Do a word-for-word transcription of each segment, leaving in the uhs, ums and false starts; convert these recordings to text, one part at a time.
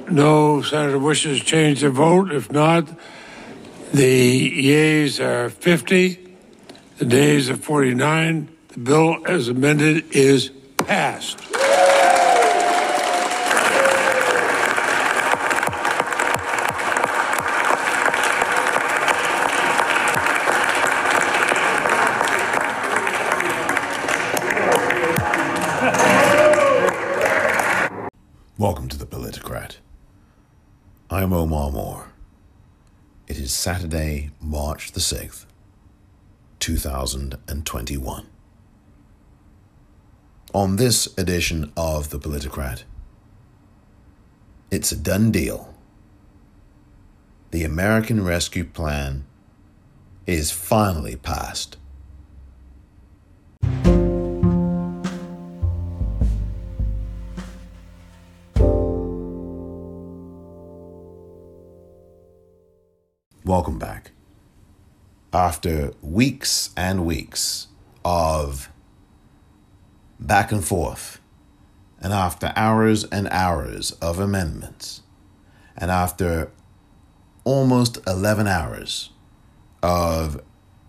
no senator wishes to change their vote. If not, the yeas are fifty, the nays are forty-nine. The bill as amended is passed. Welcome to the Politicrat. I'm Omar Moore. It is Saturday, March the sixth, two thousand twenty-one. On this edition of the Politicrat, it's a done deal. The American Rescue Plan is finally passed. Welcome back. After weeks and weeks of back and forth, and after hours and hours of amendments, and after almost eleven hours of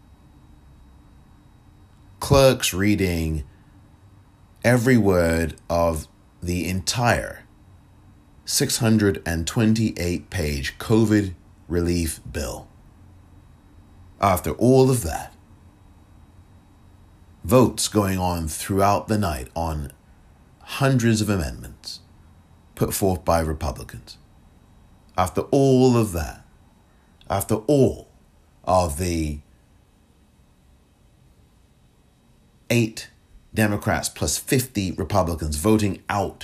clerks reading every word of the entire six hundred twenty-eight page COVID relief bill. After all of that, votes going on throughout the night on hundreds of amendments put forth by Republicans. After all of that, after all of the eight Democrats plus fifty Republicans voting out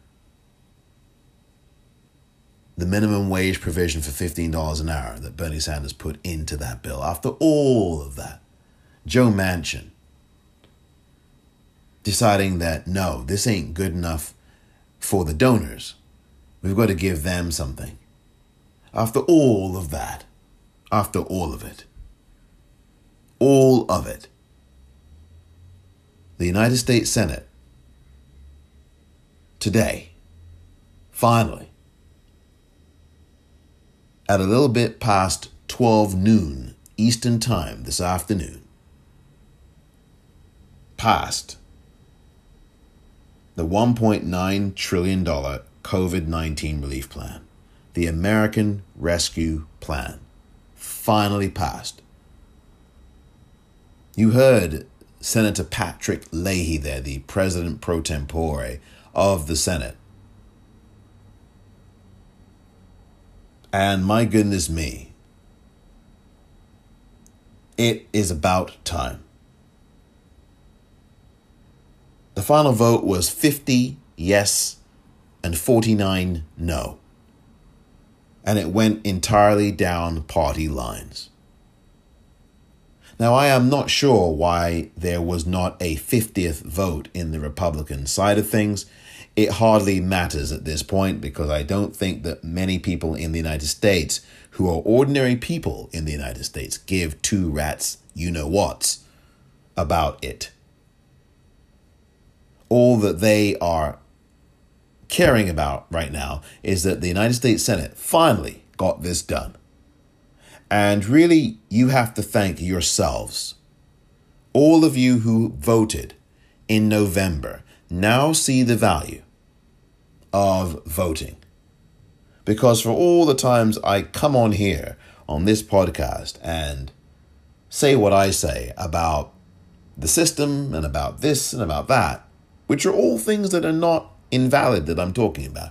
the minimum wage provision for fifteen dollars an hour that Bernie Sanders put into that bill. After all of that, Joe Manchin deciding that, no, this ain't good enough for the donors. We've got to give them something. After all of that, after all of it, all of it, the United States Senate today, finally, at a little bit past twelve noon Eastern Time this afternoon, passed the one point nine trillion dollars COVID nineteen relief plan. The American Rescue Plan finally passed. You heard Senator Patrick Leahy there, the president pro tempore of the Senate. And my goodness me, it is about time. The final vote was fifty yes and forty-nine no. And it went entirely down party lines. Now, I am not sure why there was not a fiftieth vote in the Republican side of things. It hardly matters at this point because I don't think that many people in the United States who are ordinary people in the United States give two rats you-know-whats about it. All that they are caring about right now is that the United States Senate finally got this done. And really, you have to thank yourselves. All of you who voted in November now see the value of voting. Because for all the times I come on here on this podcast and say what I say about the system and about this and about that, which are all things that are not invalid that I'm talking about,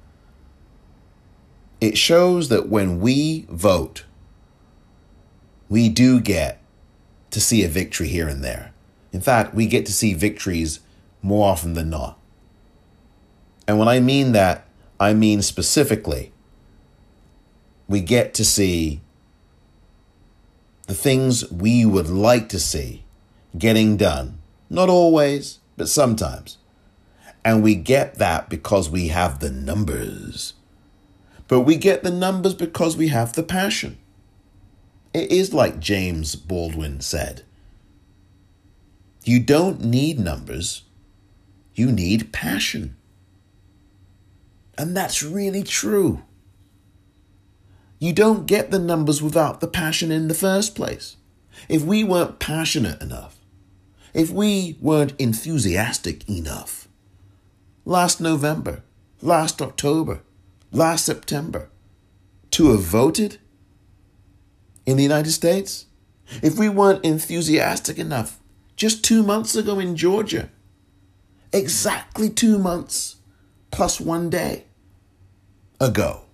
it shows that when we vote, we do get to see a victory here and there. In fact, we get to see victories more often than not. And when I mean that, I mean specifically, we get to see the things we would like to see getting done. Not always, but sometimes. And we get that because we have the numbers. But we get the numbers because we have the passion. It is like James Baldwin said. You don't need numbers. You need passion. And that's really true. You don't get the numbers without the passion in the first place. If we weren't passionate enough, if we weren't enthusiastic enough, last November, last October, last September, to have voted in the United States, if we weren't enthusiastic enough just two months ago in Georgia, exactly two months plus one day ago,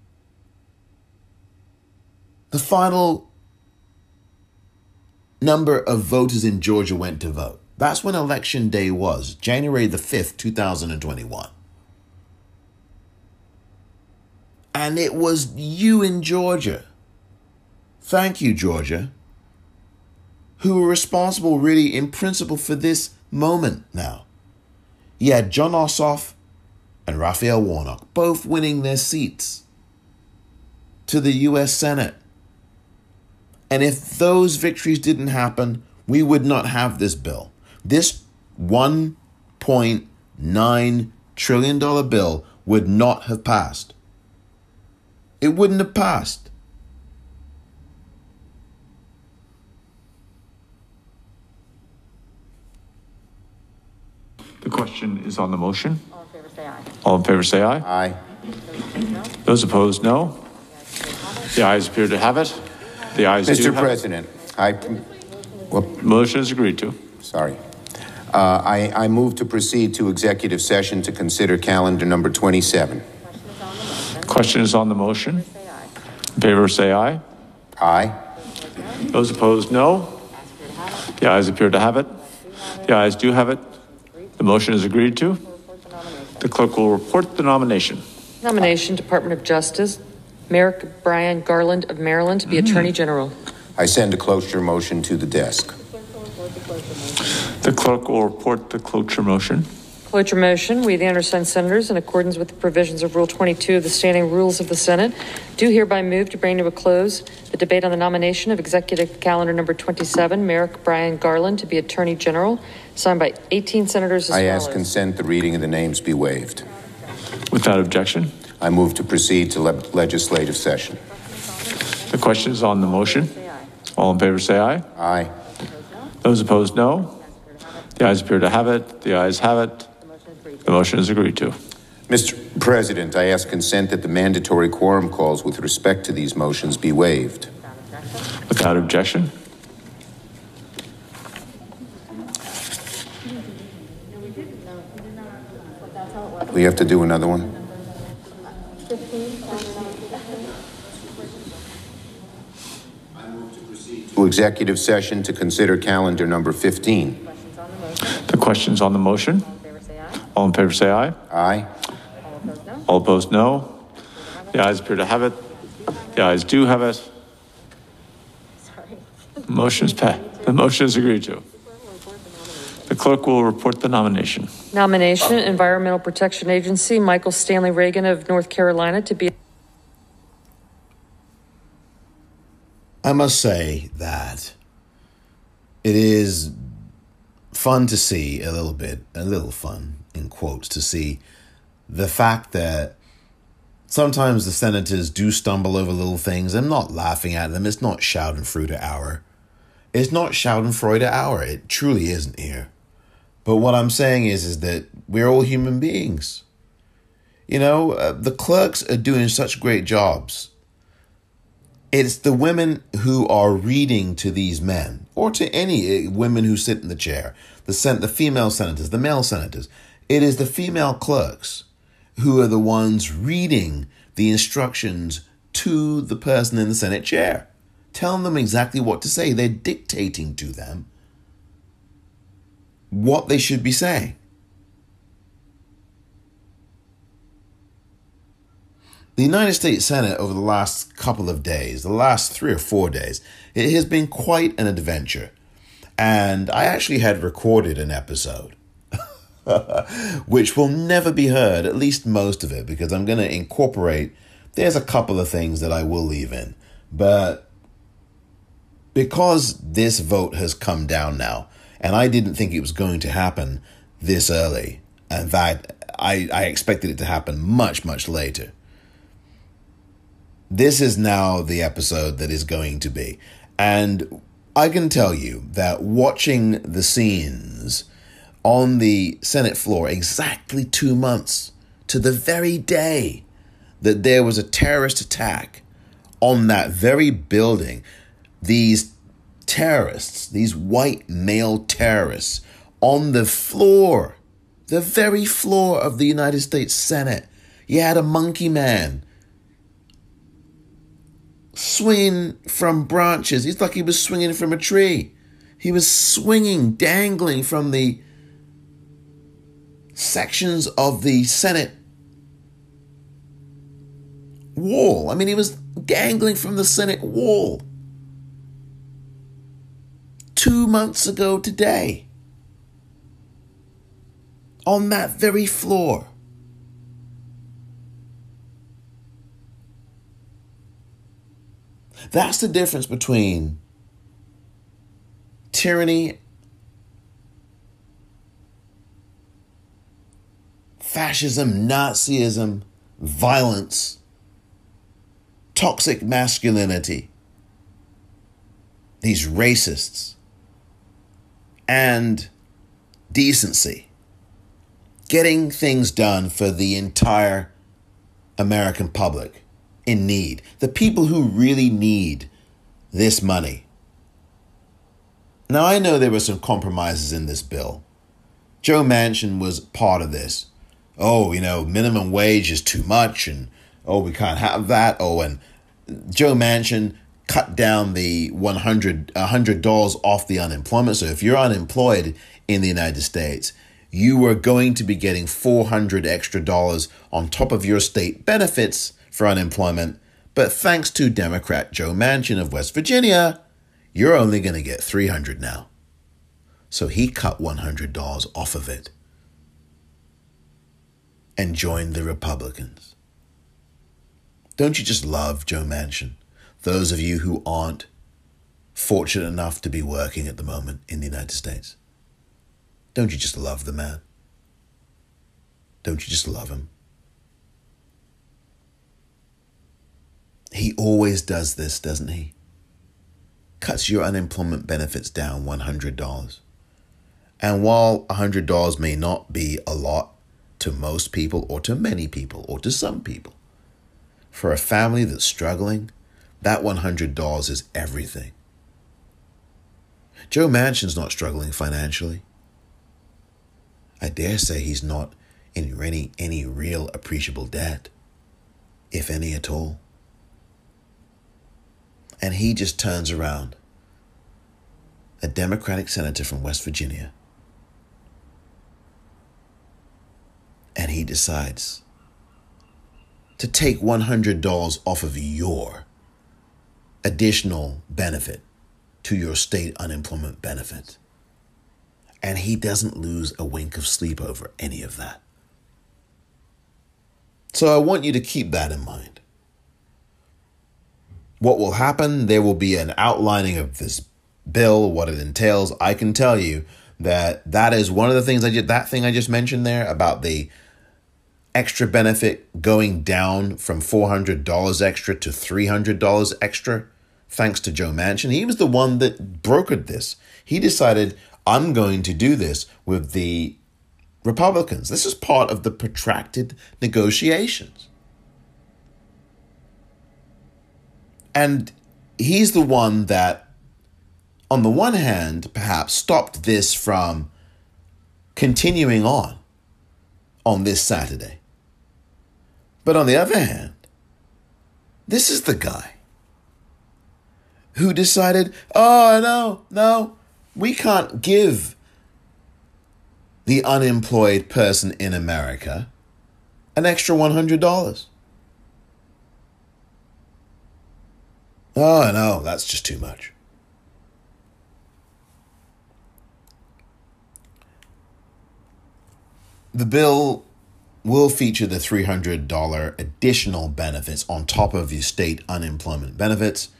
the final number of voters in Georgia went to vote. That's when election day was, January the fifth, two thousand twenty-one. And it was you in Georgia, thank you, Georgia, who were responsible really in principle for this moment now. You had Jon Ossoff and Raphael Warnock both winning their seats to the U S Senate. And if those victories didn't happen, we would not have this bill. This one point nine trillion dollars bill would not have passed. It wouldn't have passed. The question is on the motion. All in favor, say aye. All in favor, say aye. Aye. Those opposed, no. The ayes appear to have it. The ayes do Mister have President, I, well, it. Motion is agreed to. sorry. Uh, I, I move to proceed to executive session to consider calendar number twenty-seven. Question is on the motion. Say aye. In favor, say aye. Aye. Those opposed, no. The ayes appear to have it. The ayes do have it. The motion is agreed to. The clerk will report the nomination. Nomination, Department of Justice, Merrick Brian Garland of Maryland to be Attorney General. I send a cloture motion to the desk. The clerk will report the cloture motion. Cloture motion, we, the undersigned senators, in accordance with the provisions of Rule twenty-two of the Standing Rules of the Senate, do hereby move to bring to a close the debate on the nomination of Executive Calendar Number twenty-seven, Merrick Brian Garland to be Attorney General, signed by eighteen senators as I follows. ask consent the reading of the names be waived. Without objection, I move to proceed to le- legislative session. the question is on the motion. All in favor, say aye. Aye. Those opposed, no. The ayes appear to have it. The ayes have it. The motion is agreed to. Mister President, I ask consent that the mandatory quorum calls with respect to these motions be waived. Without objection, We have to do another one? To executive session to consider calendar number fifteen. the question is on the motion. All in favor, say aye. Aye. All opposed, no. The ayes appear to have it. The ayes do have it. Motion is passed. The motion is agreed to. The clerk will report the nomination. Nomination, Environmental Protection Agency, Michael Stanley Reagan of North Carolina to be. I must say that it is fun to see a little bit, a little fun, in quotes, to see the fact that sometimes the senators do stumble over little things. I'm not laughing at them. It's not Schadenfreude hour. It's not Schadenfreude hour. It truly isn't here. But what I'm saying is, is that we're all human beings. You know, uh, the clerks are doing such great jobs. It's the women who are reading to these men, or to any women who sit in the chair, the sen- the female senators, the male senators. It is the female clerks who are the ones reading the instructions to the person in the Senate chair, telling them exactly what to say. They're dictating to them what they should be saying. The United States Senate over the last couple of days, the last three or four days, it has been quite an adventure. And I actually had recorded an episode, which will never be heard, at least most of it, because I'm going to incorporate, there's a couple of things that I will leave in. But because this vote has come down now, and I didn't think it was going to happen this early, in fact, I, I expected it to happen much, much later. This is now the episode that is going to be. And I can tell you that watching the scenes on the Senate floor exactly two months to the very day that there was a terrorist attack on that very building, these terrorists, these white male terrorists on the floor, the very floor of the United States Senate, you had a monkey man swinging from branches. It's like he was swinging from a tree. He was swinging, dangling from the sections of the Senate wall. I mean, he was dangling from the Senate wall. Two months ago today. On that very floor. That's the difference between tyranny, fascism, Nazism, violence, toxic masculinity, these racists, and decency. Getting things done for the entire American public in need. The people who really need this money. Now, I know there were some compromises in this bill. Joe Manchin was part of this. Oh, you know, minimum wage is too much, and oh, we can't have that. Oh, and Joe Manchin cut down the one hundred dollars off the unemployment. So if you're unemployed in the United States, you are going to be getting four hundred extra dollars on top of your state benefits for unemployment. But thanks to Democrat Joe Manchin of West Virginia, you're only going to get three hundred dollars now. So he cut one hundred dollars off of it and joined the Republicans. Don't you just love Joe Manchin? Those of you who aren't fortunate enough to be working at the moment in the United States. Don't you just love the man? Don't you just love him? He always does this, doesn't he? Cuts your unemployment benefits down one hundred dollars. And while one hundred dollars may not be a lot to most people or to many people or to some people, for a family that's struggling, that one hundred dollars is everything. Joe Manchin's not struggling financially. I dare say he's not in any, any real appreciable debt, if any at all. And he just turns around, a Democratic senator from West Virginia, and he decides to take one hundred dollars off of your additional benefit to your state unemployment benefit. And he doesn't lose a wink of sleep over any of that. So I want you to keep that in mind. What will happen? There will be an outlining of this bill, what it entails. I can tell you that that is one of the things I did, that thing I just mentioned there about the extra benefit going down from four hundred dollars extra to three hundred dollars extra, thanks to Joe Manchin. He was the one that brokered this. He decided, I'm going to do this with the Republicans. This is part of the protracted negotiations. And he's the one that, on the one hand, perhaps stopped this from continuing on on this Saturday. But on the other hand, this is the guy who decided, oh, no, no, we can't give the unemployed person in America an extra one hundred dollars. Oh, no, that's just too much. The bill will feature the three hundred dollars additional benefits on top of your state unemployment benefits.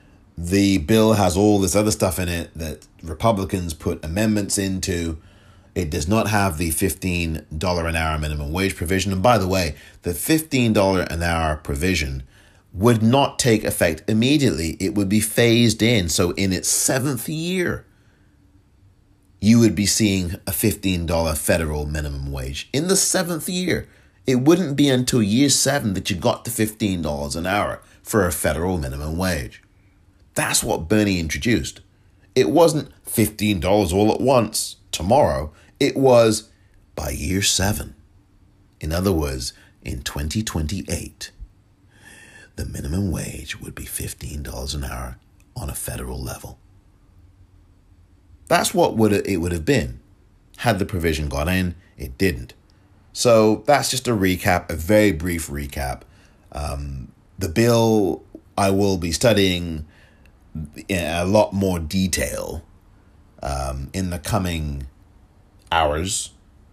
The bill has all this other stuff in it that Republicans put amendments into. It does not have the fifteen dollars an hour minimum wage provision. And by the way, the fifteen dollars an hour provision would not take effect immediately. It would be phased in. So in its seventh year, you would be seeing a fifteen dollars federal minimum wage. In the seventh year, it wouldn't be until year seven that you got to fifteen dollars an hour for a federal minimum wage. That's what Bernie introduced. It wasn't fifteen dollars all at once tomorrow. It was by year seven. In other words, in twenty twenty-eight, the minimum wage would be fifteen dollars an hour on a federal level. That's what would it would have been had the provision gone in. It didn't. So that's just a recap, a very brief recap. Um, the bill I will be studying in a lot more detail um, in the coming hours.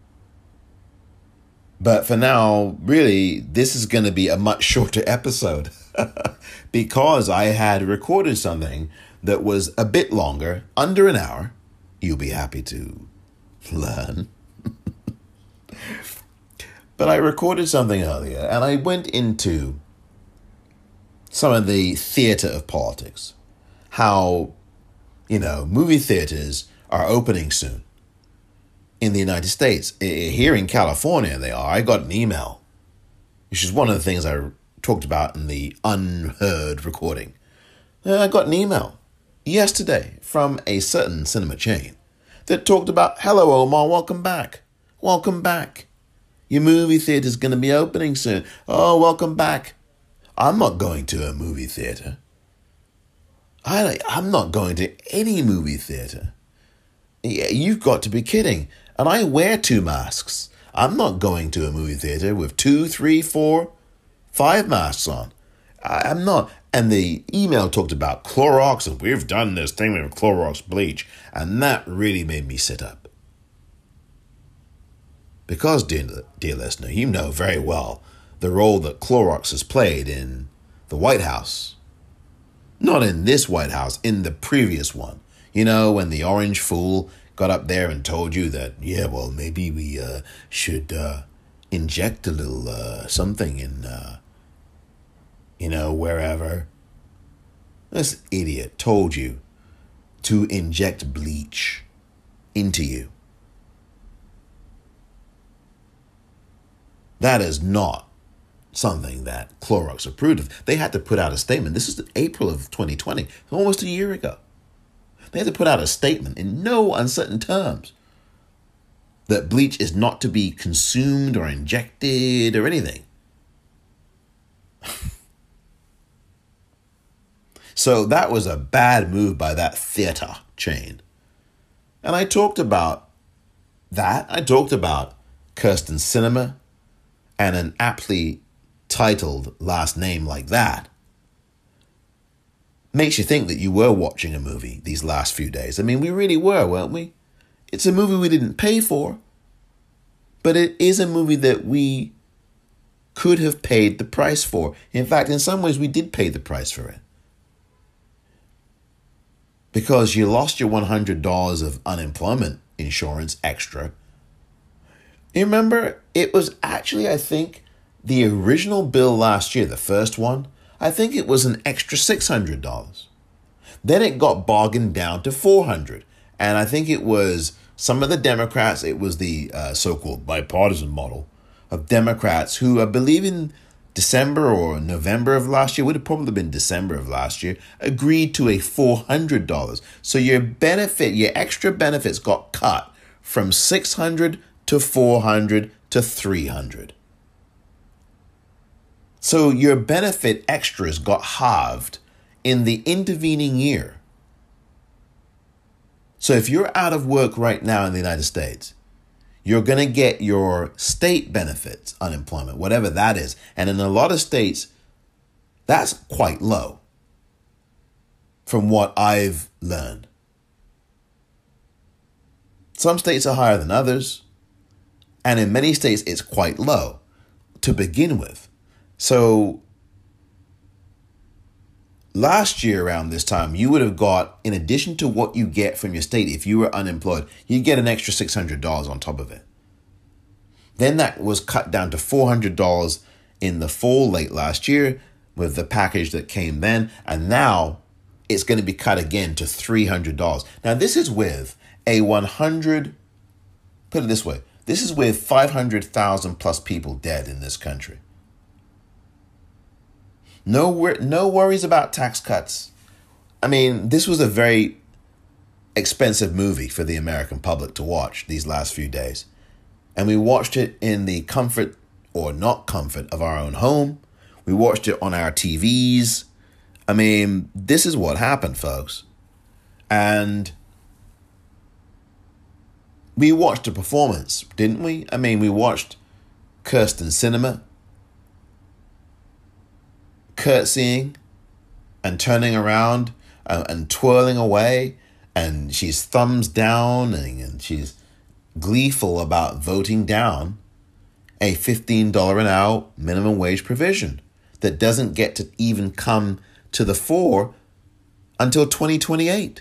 But for now, really, this is going to be a much shorter episode because I had recorded something that was a bit longer, under an hour. You'll be happy to learn. But I recorded something earlier and I went into some of the theater of politics. How, you know, movie theaters are opening soon in the United States. Here in California, they are. I got an email, which is one of the things I talked about in the unheard recording. I got an email yesterday from a certain cinema chain that talked about, hello, Omar, welcome back. Welcome back. Your movie theater's going to be opening soon. Oh, welcome back. I'm not going to a movie theater. I, I'm not going to any movie theater. You've got to be kidding. And I wear two masks. I'm not going to a movie theater with two, three, four, five masks on. I, I'm not. And the email talked about Clorox, and we've done this thing with Clorox bleach. And that really made me sit up. Because, dear, dear listener, you know very well the role that Clorox has played in the White House. Not in this White House, in the previous one. You know, when the orange fool got up there and told you that, yeah, well, maybe we uh, should uh, inject a little uh, something in, uh, you know, wherever. This idiot told you to inject bleach into you. That is not something that Clorox approved of. They had to put out a statement. This is April of twenty twenty, almost a year ago. They had to put out a statement in no uncertain terms that bleach is not to be consumed or injected or anything. So that was a bad move by that theater chain. And I talked about that. I talked about Kyrsten Sinema and an aptly titled last name like that. Makes you think that you were watching a movie these last few days. I mean, we really were, weren't we? It's a movie we didn't pay for, but it is a movie that we could have paid the price for. In fact, in some ways, we did pay the price for it. Because you lost your one hundred dollars of unemployment insurance extra. You remember, it was actually, I think, the original bill last year, the first one, I think it was an extra six hundred dollars. Then it got bargained down to four hundred dollars. And I think it was some of the Democrats, it was the uh, so-called bipartisan model of Democrats who, I believe in December or November of last year, would have probably been December of last year, agreed to a four hundred dollars. So your benefit, your extra benefits got cut from six hundred dollars to four hundred dollars to three hundred dollars. So your benefit extras got halved in the intervening year. So if you're out of work right now in the United States, you're going to get your state benefits, unemployment, whatever that is. And in a lot of states, that's quite low from what I've learned. Some states are higher than others. And in many states, it's quite low to begin with. So last year around this time, you would have got, in addition to what you get from your state, if you were unemployed, you'd get an extra six hundred dollars on top of it. Then that was cut down to four hundred dollars in the fall late last year with the package that came then. And now it's going to be cut again to three hundred dollars. Now, this is with a one hundred, put it this way, this is with five hundred thousand plus people dead in this country. No, no worries about tax cuts. I mean, this was a very expensive movie for the American public to watch these last few days. And we watched it in the comfort or not comfort of our own home. We watched it on our T Vs. I mean, this is what happened, folks. And we watched a performance, didn't we? I mean, we watched Kyrsten Sinema curtsying and turning around and, and twirling away, and she's thumbs down and, and she's gleeful about voting down a fifteen dollars an hour minimum wage provision that doesn't get to even come to the fore until twenty twenty-eight.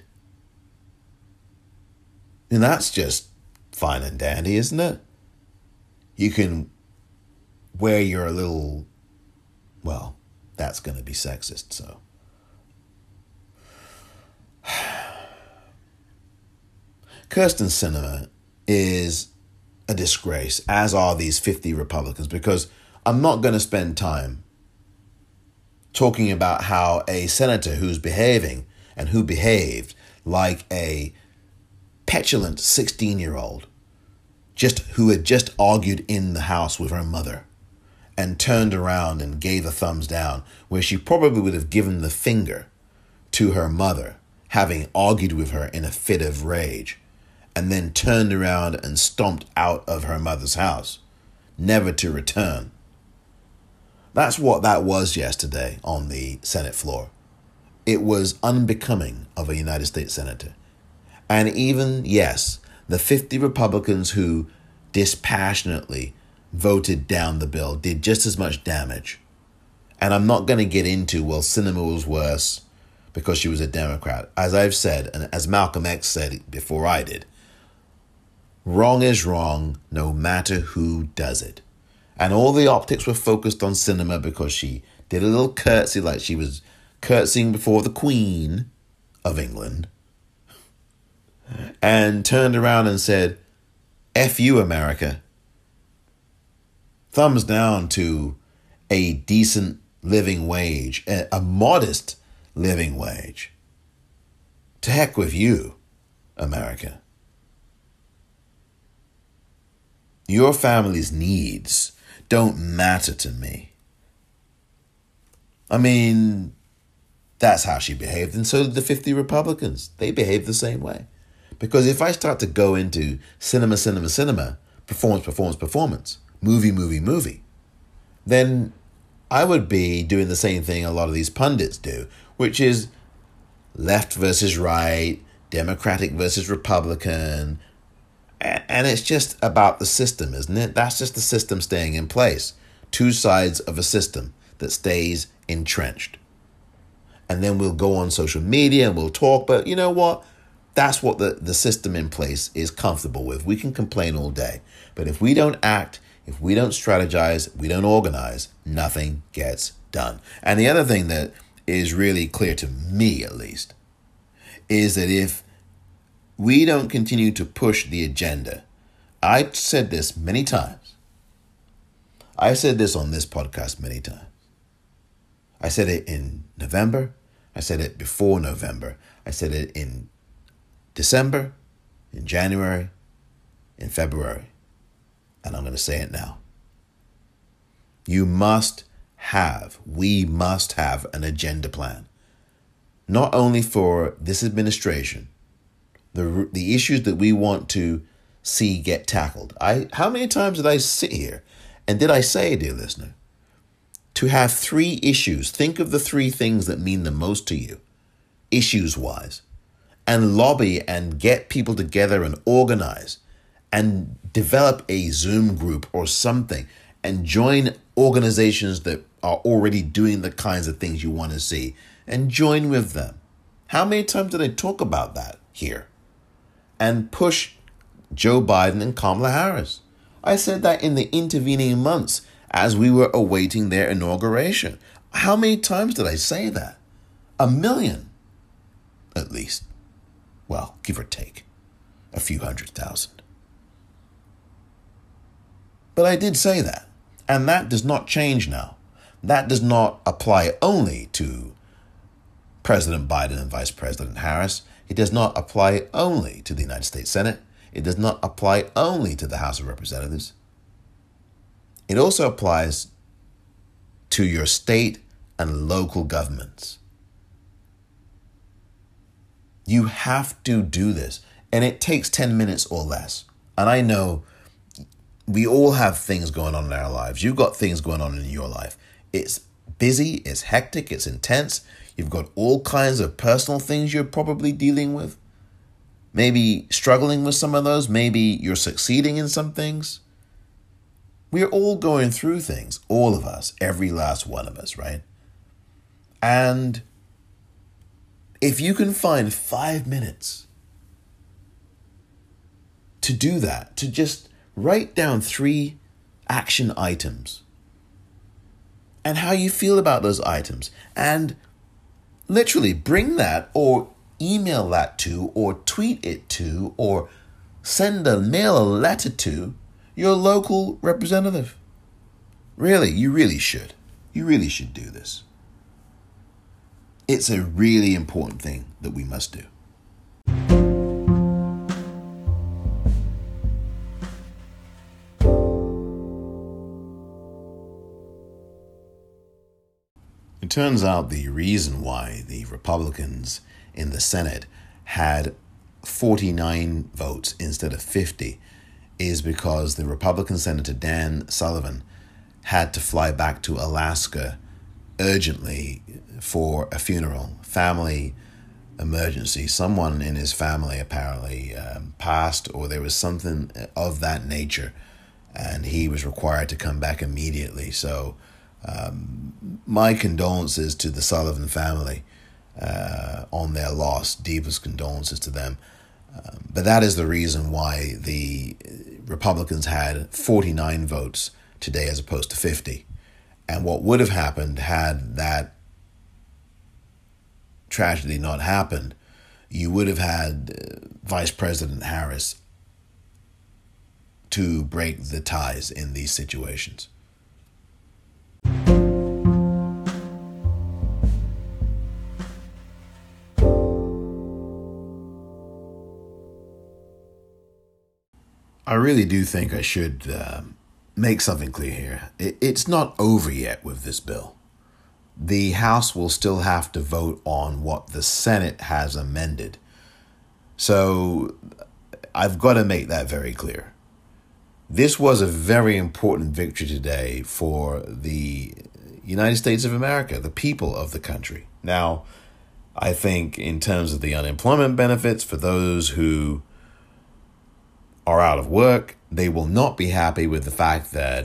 And that's just fine and dandy, isn't it? You can wear your little, well, that's going to be sexist, so. Kyrsten Sinema is a disgrace, as are these fifty Republicans, because I'm not going to spend time talking about how a senator who's behaving and who behaved like a petulant sixteen-year-old, just who had just argued in the House with her mother and turned around and gave a thumbs down, where she probably would have given the finger to her mother, having argued with her in a fit of rage, and then turned around and stomped out of her mother's house, never to return. That's what that was yesterday on the Senate floor. It was unbecoming of a United States senator. And even, yes, the fifty Republicans who dispassionately voted down the bill did just as much damage. And I'm not going to get into, well, Sinema was worse because she was a Democrat. As I've said, and as Malcolm X said before I did, wrong is wrong no matter who does it. And all the optics were focused on Sinema because she did a little curtsy like she was curtsying before the Queen of England, and turned around and said, F you, America. Thumbs down to a decent living wage, a, a modest living wage. To heck with you, America. Your family's needs don't matter to me. I mean, that's how she behaved, and so did the fifty Republicans. They behaved the same way. Because if I start to go into cinema, cinema, cinema, performance, performance, performance, movie, movie, movie, then I would be doing the same thing a lot of these pundits do, which is left versus right, Democratic versus Republican. And it's just about the system, isn't it? That's just the system staying in place. Two sides of a system that stays entrenched. And then we'll go on social media and we'll talk, but you know what? That's what the, the system in place is comfortable with. We can complain all day. But if we don't act, if we don't strategize, we don't organize, nothing gets done. And the other thing that is really clear to me, at least, is that if we don't continue to push the agenda, I've said this many times. I said this on this podcast many times. I said it in November. I said it before November. I said it in December, in January, in February, and I'm going to say it now. You must have, we must have an agenda plan, not only for this administration, the the issues that we want to see get tackled. I how many times did I sit here and did I say, dear listener, to have three issues? Think of the three things that mean the most to you, issues-wise, and lobby and get people together and organize and develop a Zoom group or something and join organizations that are already doing the kinds of things you want to see. and join with them. How many times did I talk about that here? And push Joe Biden and Kamala Harris. I said that in the intervening months as we were awaiting their inauguration. How many times did I say that? A million, at least. Well, give or take, a few hundred thousand. But I did say that, and that does not change now. That does not apply only to President Biden and Vice President Harris. It does not apply only to the United States Senate. It does not apply only to the House of Representatives. It also applies to your state and local governments. You have to do this, and it takes ten minutes or less. And I know we all have things going on in our lives. You've got things going on in your life. It's busy, it's hectic, it's intense. You've got all kinds of personal things you're probably dealing with. Maybe struggling with some of those. Maybe you're succeeding in some things. We're all going through things, all of us, every last one of us, right? And if you can find five minutes to do that, to just write down three action items and how you feel about those items, and literally bring that or email that to or tweet it to or send a mail a letter to your local representative. Really, you really should. You really should do this. It's a really important thing that we must do. It turns out the reason why the Republicans in the Senate had forty-nine votes instead of fifty is because the Republican Senator Dan Sullivan had to fly back to Alaska urgently for a funeral, family emergency. Someone in his family apparently um, passed, or there was something of that nature, and he was required to come back immediately. So um, my condolences to the Sullivan family uh, on their loss, deepest condolences to them. Um, but that is the reason why the Republicans had forty-nine votes today as opposed to fifty. And what would have happened had that tragedy not happened, you would have had uh, Vice President Harris to break the ties in these situations. I really do think I should uh, make something clear here. It, it's not over yet with this bill. The House will still have to vote on what the Senate has amended. So I've got to make that very clear. This was a very important victory today for the United States of America, the people of the country. Now, I think in terms of the unemployment benefits for those who are out of work, they will not be happy with the fact that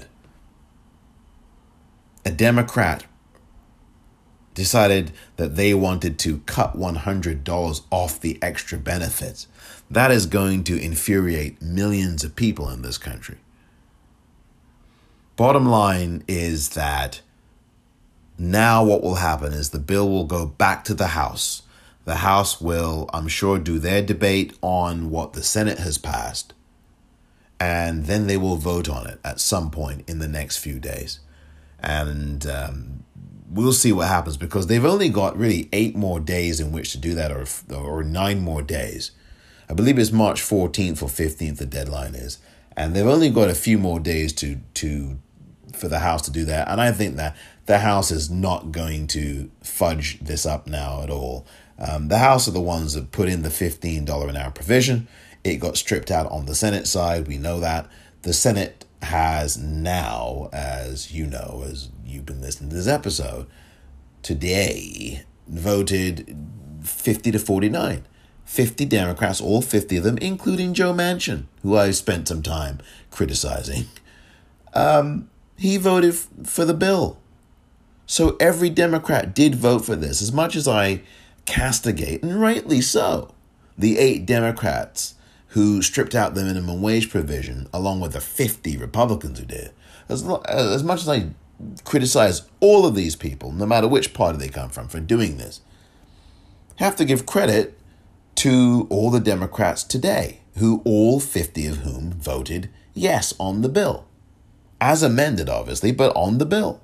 a Democrat decided that they wanted to cut one hundred dollars off the extra benefits. That is going to infuriate millions of people in this country. Bottom line is that now what will happen is the bill will go back to the House. The House will, I'm sure, do their debate on what the Senate has passed, and then they will vote on it at some point in the next few days. And um, we'll see what happens, because they've only got really eight more days in which to do that, or or nine more days. I believe it's March fourteenth or fifteenth the deadline is. And they've only got a few more days to to for the House to do that. And I think that the House is not going to fudge this up now at all. Um, the House are the ones that put in the fifteen dollars an hour provision. It got stripped out on the Senate side. We know that. The Senate has now, as you know, as you've been listening to this episode, today voted fifty to forty-nine. fifty Democrats, all fifty of them, including Joe Manchin, who I spent some time criticizing. Um, he voted f- for the bill. So every Democrat did vote for this. As much as I castigate, and rightly so, the eight Democrats who stripped out the minimum wage provision, along with the fifty Republicans who did, as, as much as I criticize all of these people, no matter which party they come from, for doing this, have to give credit to all the Democrats today, who all fifty of whom voted yes on the bill. As amended, obviously, but on the bill.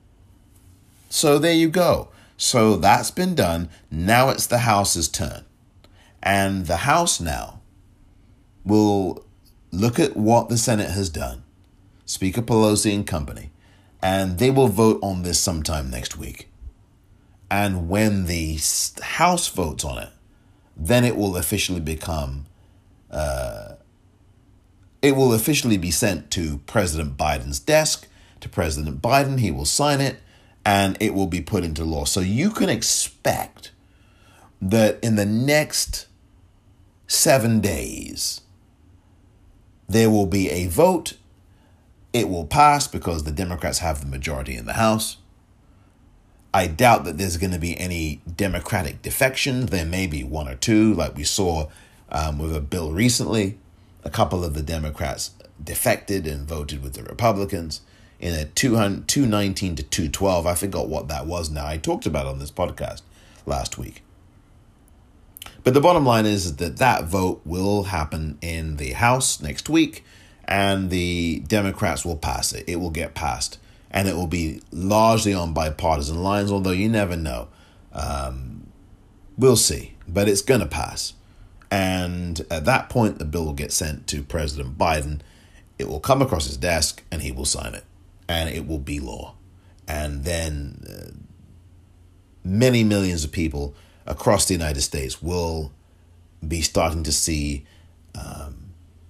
So there you go. So that's been done. Now it's the House's turn. And the House now will look at what the Senate has done, Speaker Pelosi and company, and they will vote on this sometime next week. And when the House votes on it, then it will officially become, uh, it will officially be sent to President Biden's desk, to President Biden. He will sign it, and it will be put into law. So you can expect that in the next seven days, there will be a vote. It will pass because the Democrats have the majority in the House. I doubt that there's going to be any Democratic defections. There may be one or two, like we saw um, with a bill recently. A couple of the Democrats defected and voted with the Republicans in a two nineteen to two twelve. I forgot what that was now. I talked about it on this podcast last week. But the bottom line is that that vote will happen in the House next week, and the Democrats will pass it. It will get passed. And it will be largely on bipartisan lines, although you never know. Um, we'll see. But it's going to pass. And at that point, the bill will get sent to President Biden. It will come across his desk, and he will sign it. And it will be law. And then uh, many millions of people across the United States will be starting to see um,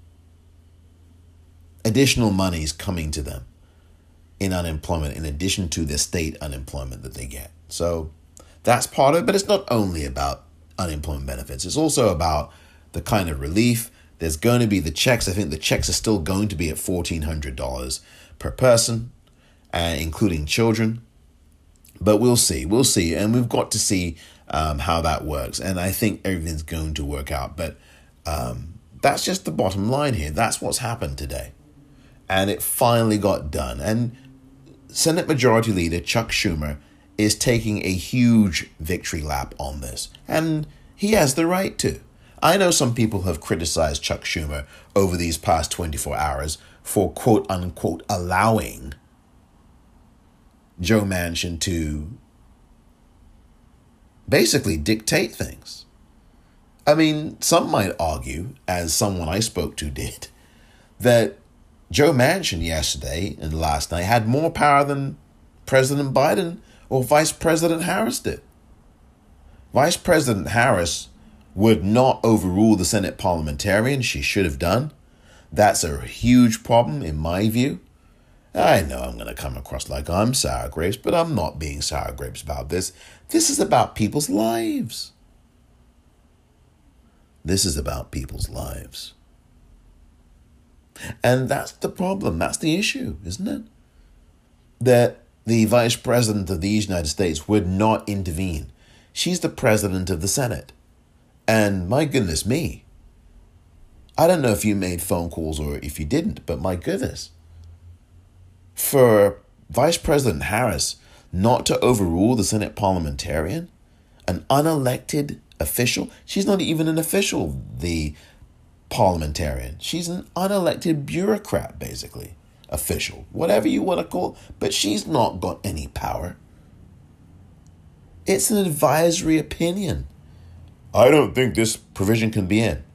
additional monies coming to them in unemployment, in addition to the state unemployment that they get. So that's part of it, but it's not only about unemployment benefits. It's also about the kind of relief. There's going to be the checks. I think the checks are still going to be at fourteen hundred dollars per person, uh, including children. But we'll see. We'll see. And we've got to see um, how that works. And I think everything's going to work out. But um, that's just the bottom line here. That's what's happened today. And it finally got done. And Senate Majority Leader Chuck Schumer is taking a huge victory lap on this. And he has the right to. I know some people have criticized Chuck Schumer over these past twenty-four hours for quote unquote allowing Joe Manchin to basically dictate things. I mean, some might argue, as someone I spoke to did, that Joe Manchin yesterday and last night had more power than President Biden or Vice President Harris did. Vice President Harris would not overrule the Senate parliamentarians. She should have done. That's a huge problem in my view. I know I'm going to come across like I'm sour grapes, but I'm not being sour grapes about this. This is about people's lives. This is about people's lives. And that's the problem. That's the issue, isn't it? That the Vice President of the United States would not intervene. She's the President of the Senate. And my goodness me, I don't know if you made phone calls or if you didn't, but my goodness. For Vice President Harris not to overrule the Senate parliamentarian, an unelected official, she's not even an official, the parliamentarian. She's an unelected bureaucrat, basically. Official, whatever you want to call, but she's not got any power. It's an advisory opinion. I don't think this provision can be in.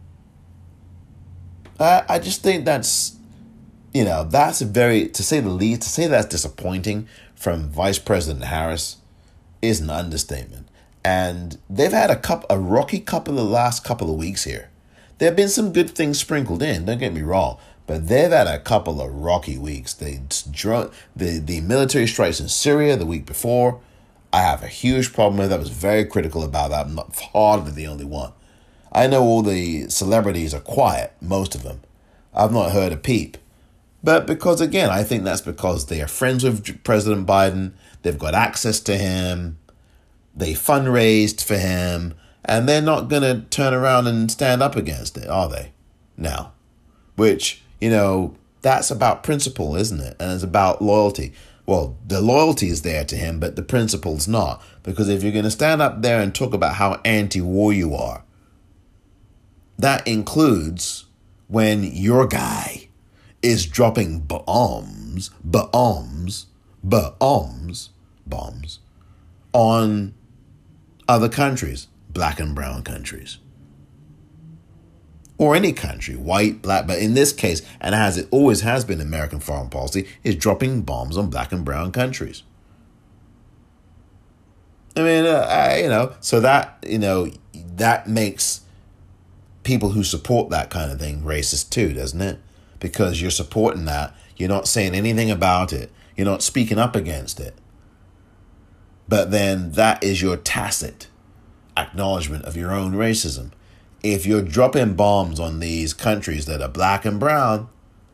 I, I just think that's, you know, that's a very, to say the least, to say that's disappointing from Vice President Harris is an understatement. And they've had a couple, a rocky couple of the last couple of weeks here. There have been some good things sprinkled in, don't get me wrong, but they've had a couple of rocky weeks. They drunk the, the military strikes in Syria the week before. I have a huge problem with that. I was very critical about that. I'm not hardly the only one. I know all the celebrities are quiet, most of them. I've not heard a peep. But because, again, I think that's because they are friends with President Biden. They've got access to him. They fundraised for him. And they're not going to turn around and stand up against it, are they? Now, which, you know, that's about principle, isn't it? And it's about loyalty. Well, the loyalty is there to him, but the principle's not. Because if you're going to stand up there and talk about how anti-war you are, that includes when your guy is dropping bombs, bombs, bombs, bombs on other countries, black and brown countries. Or any country, white, black, but in this case, and as it always has been American foreign policy, is dropping bombs on black and brown countries. I mean, uh, I, you know, so that, you know, that makes people who support that kind of thing racist too, doesn't it? Because you're supporting that. You're not saying anything about it. You're not speaking up against it. But then that is your tacit acknowledgement of your own racism. If you're dropping bombs on these countries that are black and brown,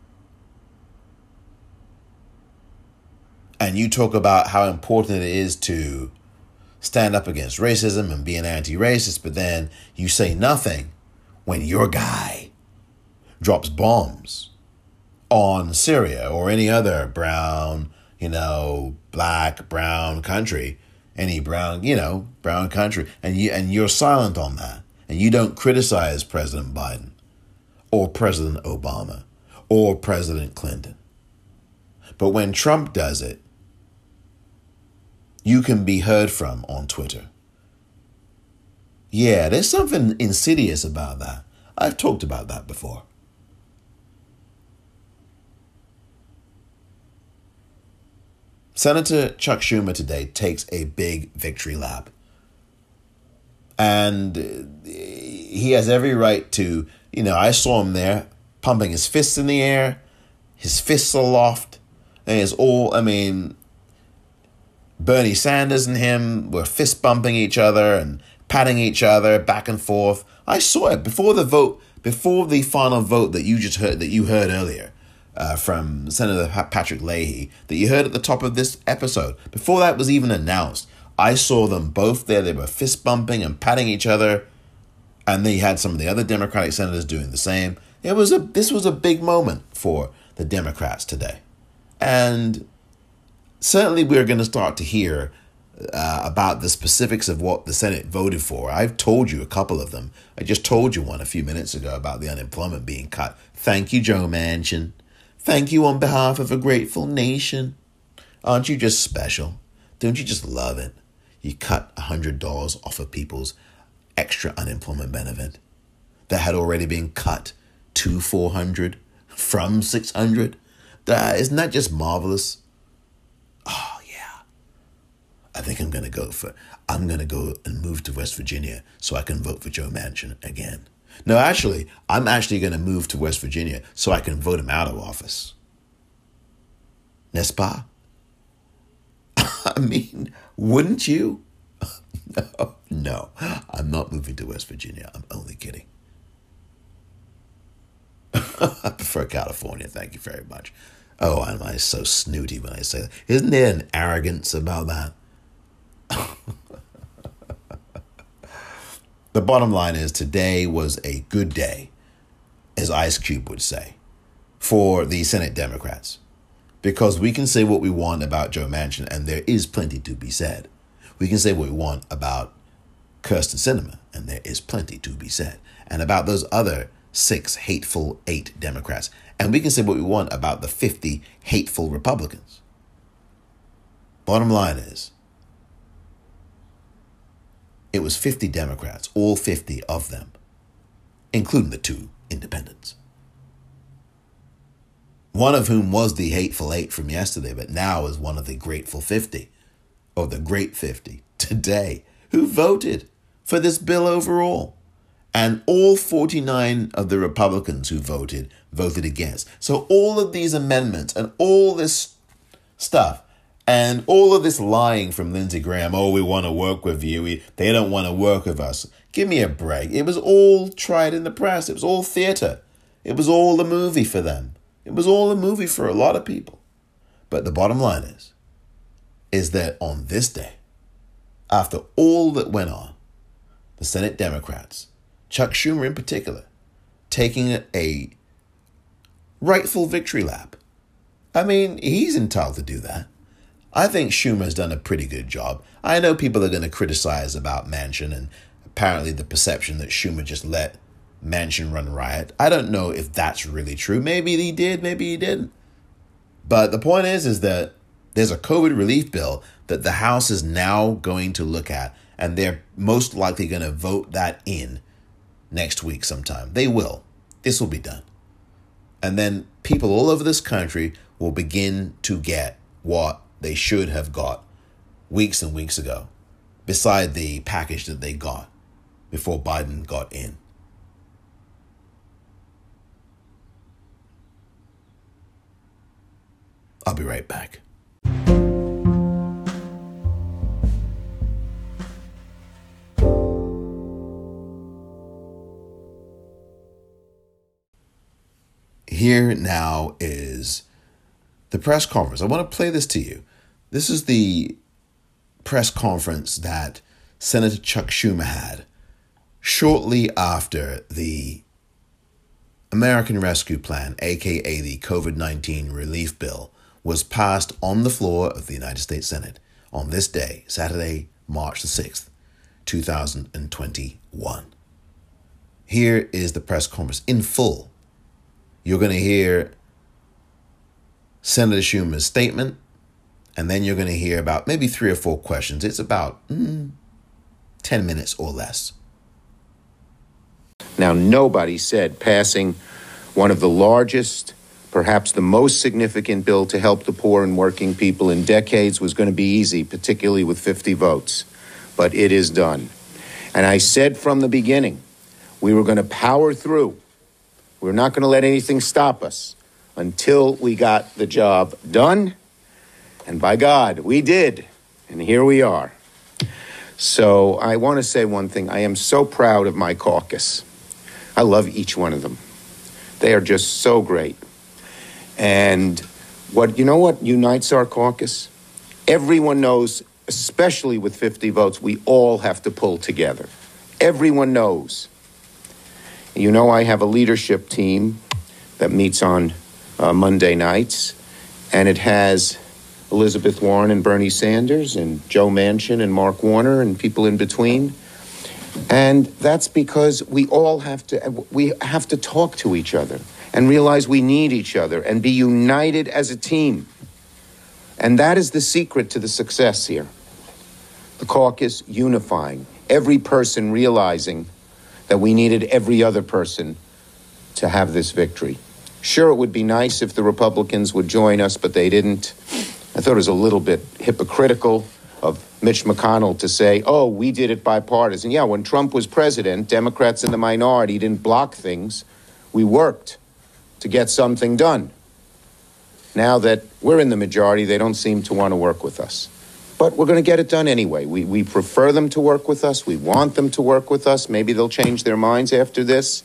and you talk about how important it is to stand up against racism and be an anti-racist, but then you say nothing when your guy drops bombs on Syria or any other brown, you know, black, brown country, any brown, you know, brown country, and you and you're silent on that. And you don't criticize President Biden or President Obama or President Clinton. But when Trump does it, you can be heard from on Twitter. Yeah, there's something insidious about that. I've talked about that before. Senator Chuck Schumer today takes a big victory lap. And he has every right to, you know, I saw him there pumping his fists in the air, his fists aloft, and it's all, I mean, Bernie Sanders and him were fist bumping each other and patting each other back and forth. I saw it before the vote, before the final vote that you just heard, that you heard earlier uh, from Senator Patrick Leahy, that you heard at the top of this episode. Before that was even announced, I saw them both there. They were fist bumping and patting each other. And they had some of the other Democratic senators doing the same. It was a this was a big moment for the Democrats today. And certainly we're going to start to hear uh, about the specifics of what the Senate voted for. I've told you a couple of them. I just told you one a few minutes ago about the unemployment being cut. Thank you, Joe Manchin. Thank you on behalf of a grateful nation. Aren't you just special? Don't you just love it? You cut one hundred dollars off of people's extra unemployment benefit that had already been cut to four hundred dollars from six hundred dollars. Isn't that just marvelous? Oh, yeah. I think I'm going to go for, I'm going to go and move to West Virginia so I can vote for Joe Manchin again. No, actually, I'm actually going to move to West Virginia so I can vote him out of office. N'est-ce pas? I mean, wouldn't you? No, no, I'm not moving to West Virginia. I'm only kidding. I prefer California. Thank you very much. Oh, am I so snooty when I say that? Isn't there an arrogance about that? The bottom line is today was a good day, as Ice Cube would say, for the Senate Democrats. Because we can say what we want about Joe Manchin, and there is plenty to be said. We can say what we want about Kyrsten Sinema, and there is plenty to be said. And about those other six hateful eight Democrats. And we can say what we want about the fifty hateful Republicans. Bottom line is, it was fifty Democrats, all fifty of them, including the two independents. One of whom was the hateful eight from yesterday, but now is one of the grateful fifty, or the great fifty, today, who voted for this bill overall. And all forty-nine of the Republicans who voted, voted against. So all of these amendments and all this stuff and all of this lying from Lindsey Graham, oh, we want to work with you, we, they don't want to work with us. Give me a break. It was all tried in the press. It was all theater. It was all a movie for them. It was all a movie for a lot of people. But the bottom line is, is that on this day, after all that went on, the Senate Democrats, Chuck Schumer in particular, taking a rightful victory lap. I mean, he's entitled to do that. I think Schumer's done a pretty good job. I know people are going to criticize about Manchin and apparently the perception that Schumer just let Manchin run riot. I don't know if that's really true. Maybe he did, maybe he didn't. But the point is, is that there's a COVID relief bill that the House is now going to look at, and they're most likely going to vote that in next week sometime. They will. This will be done. And then people all over this country will begin to get what they should have got weeks and weeks ago, beside the package that they got before Biden got in. I'll be right back. Here now is the press conference. I want to play this to you. This is the press conference that Senator Chuck Schumer had shortly after the American Rescue Plan, aka the COVID nineteen relief bill, was passed on the floor of the United States Senate on this day, Saturday, March the sixth, two thousand twenty-one. Here is the press conference in full. You're going to hear Senator Schumer's statement, and then you're going to hear about maybe three or four questions. It's about mm, ten minutes or less. Now, nobody said passing one of the largest, perhaps the most significant bill to help the poor and working people in decades was going to be easy, particularly with fifty votes. But it is done. And I said from the beginning, we were going to power through. We're not going to let anything stop us until we got the job done. And by God, we did. And here we are. So I want to say one thing. I am so proud of my caucus. I love each one of them. They are just so great. And what you know what unites our caucus? Everyone knows, especially with fifty votes, we all have to pull together. Everyone knows. You know, I have a leadership team that meets on uh, Monday nights, and it has Elizabeth Warren and Bernie Sanders and Joe Manchin and Mark Warner and people in between. And that's because we all have to, we have to talk to each other and realize we need each other and be united as a team. And that is the secret to the success here. The caucus unifying, every person realizing that we needed every other person to have this victory. Sure, it would be nice if the Republicans would join us, but they didn't. I thought it was a little bit hypocritical of Mitch McConnell to say, oh, we did it bipartisan. Yeah, when Trump was president, Democrats in the minority didn't block things. We worked to get something done. Now that we're in the majority, they don't seem to want to work with us. But we're going to get it done anyway. We, we prefer them to work with us. We want them to work with us. Maybe they'll change their minds after this.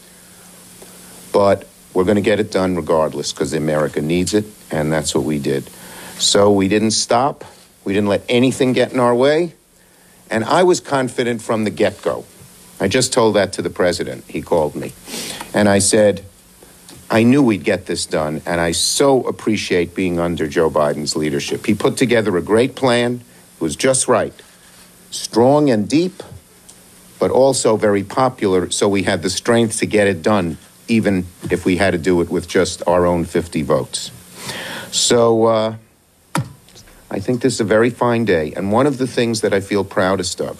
But we're going to get it done regardless because America needs it, and that's what we did. So we didn't stop. We didn't let anything get in our way. And I was confident from the get-go. I just told that to the president. He called me. And I said, I knew we'd get this done, and I so appreciate being under Joe Biden's leadership. He put together a great plan. It was just right. Strong and deep, but also very popular, so we had the strength to get it done, even if we had to do it with just our own fifty votes. So uh, I think this is a very fine day, and one of the things that I feel proudest of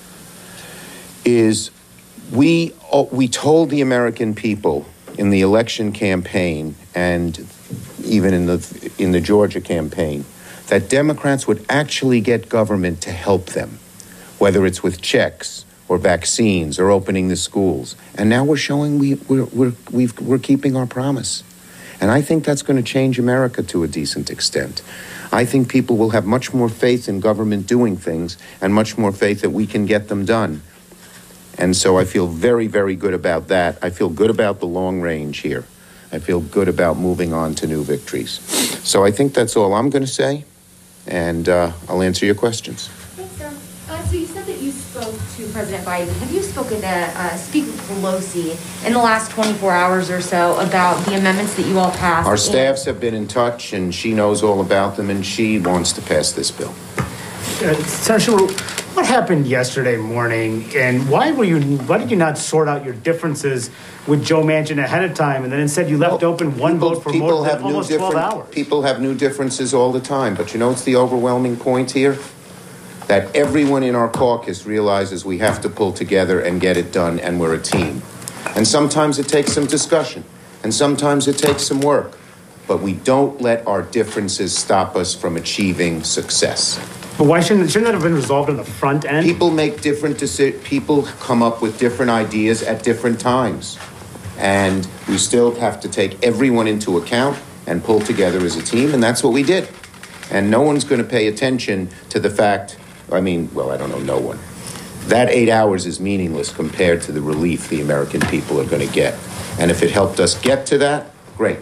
is we, uh, we told the American people in the election campaign and even in the in the Georgia campaign that Democrats would actually get government to help them, whether it's with checks or vaccines or opening the schools. And now we're showing we, we're, we're, we've, we're keeping our promise. And I think that's going to change America to a decent extent. I think people will have much more faith in government doing things and much more faith that we can get them done. And so I feel very, very good about that. I feel good about the long range here. I feel good about moving on to new victories. So I think that's all I'm going to say. and uh, I'll answer your questions. Thanks, sir. Uh, so you said that you spoke to President Biden. Have you spoken to uh, Speaker Pelosi in the last twenty-four hours or so about the amendments that you all passed? Our staffs have been in touch, and she knows all about them, and she wants to pass this bill. Uh, Senator Schumer, what happened yesterday morning, and why were you? Why did you not sort out your differences with Joe Manchin ahead of time, and then instead you left well, open one people, vote for more than have almost new twelve hours? People have new differences all the time, but you know what's the overwhelming point here? That everyone in our caucus realizes we have to pull together and get it done, and we're a team. And sometimes it takes some discussion, and sometimes it takes some work, but we don't let our differences stop us from achieving success. But why shouldn't, shouldn't that have been resolved on the front end? People make different decisions. People come up with different ideas at different times. And we still have to take everyone into account and pull together as a team, and that's what we did. And no one's going to pay attention to the fact, I mean, well, I don't know, no one. That eight hours is meaningless compared to the relief the American people are going to get. And if it helped us get to that, great.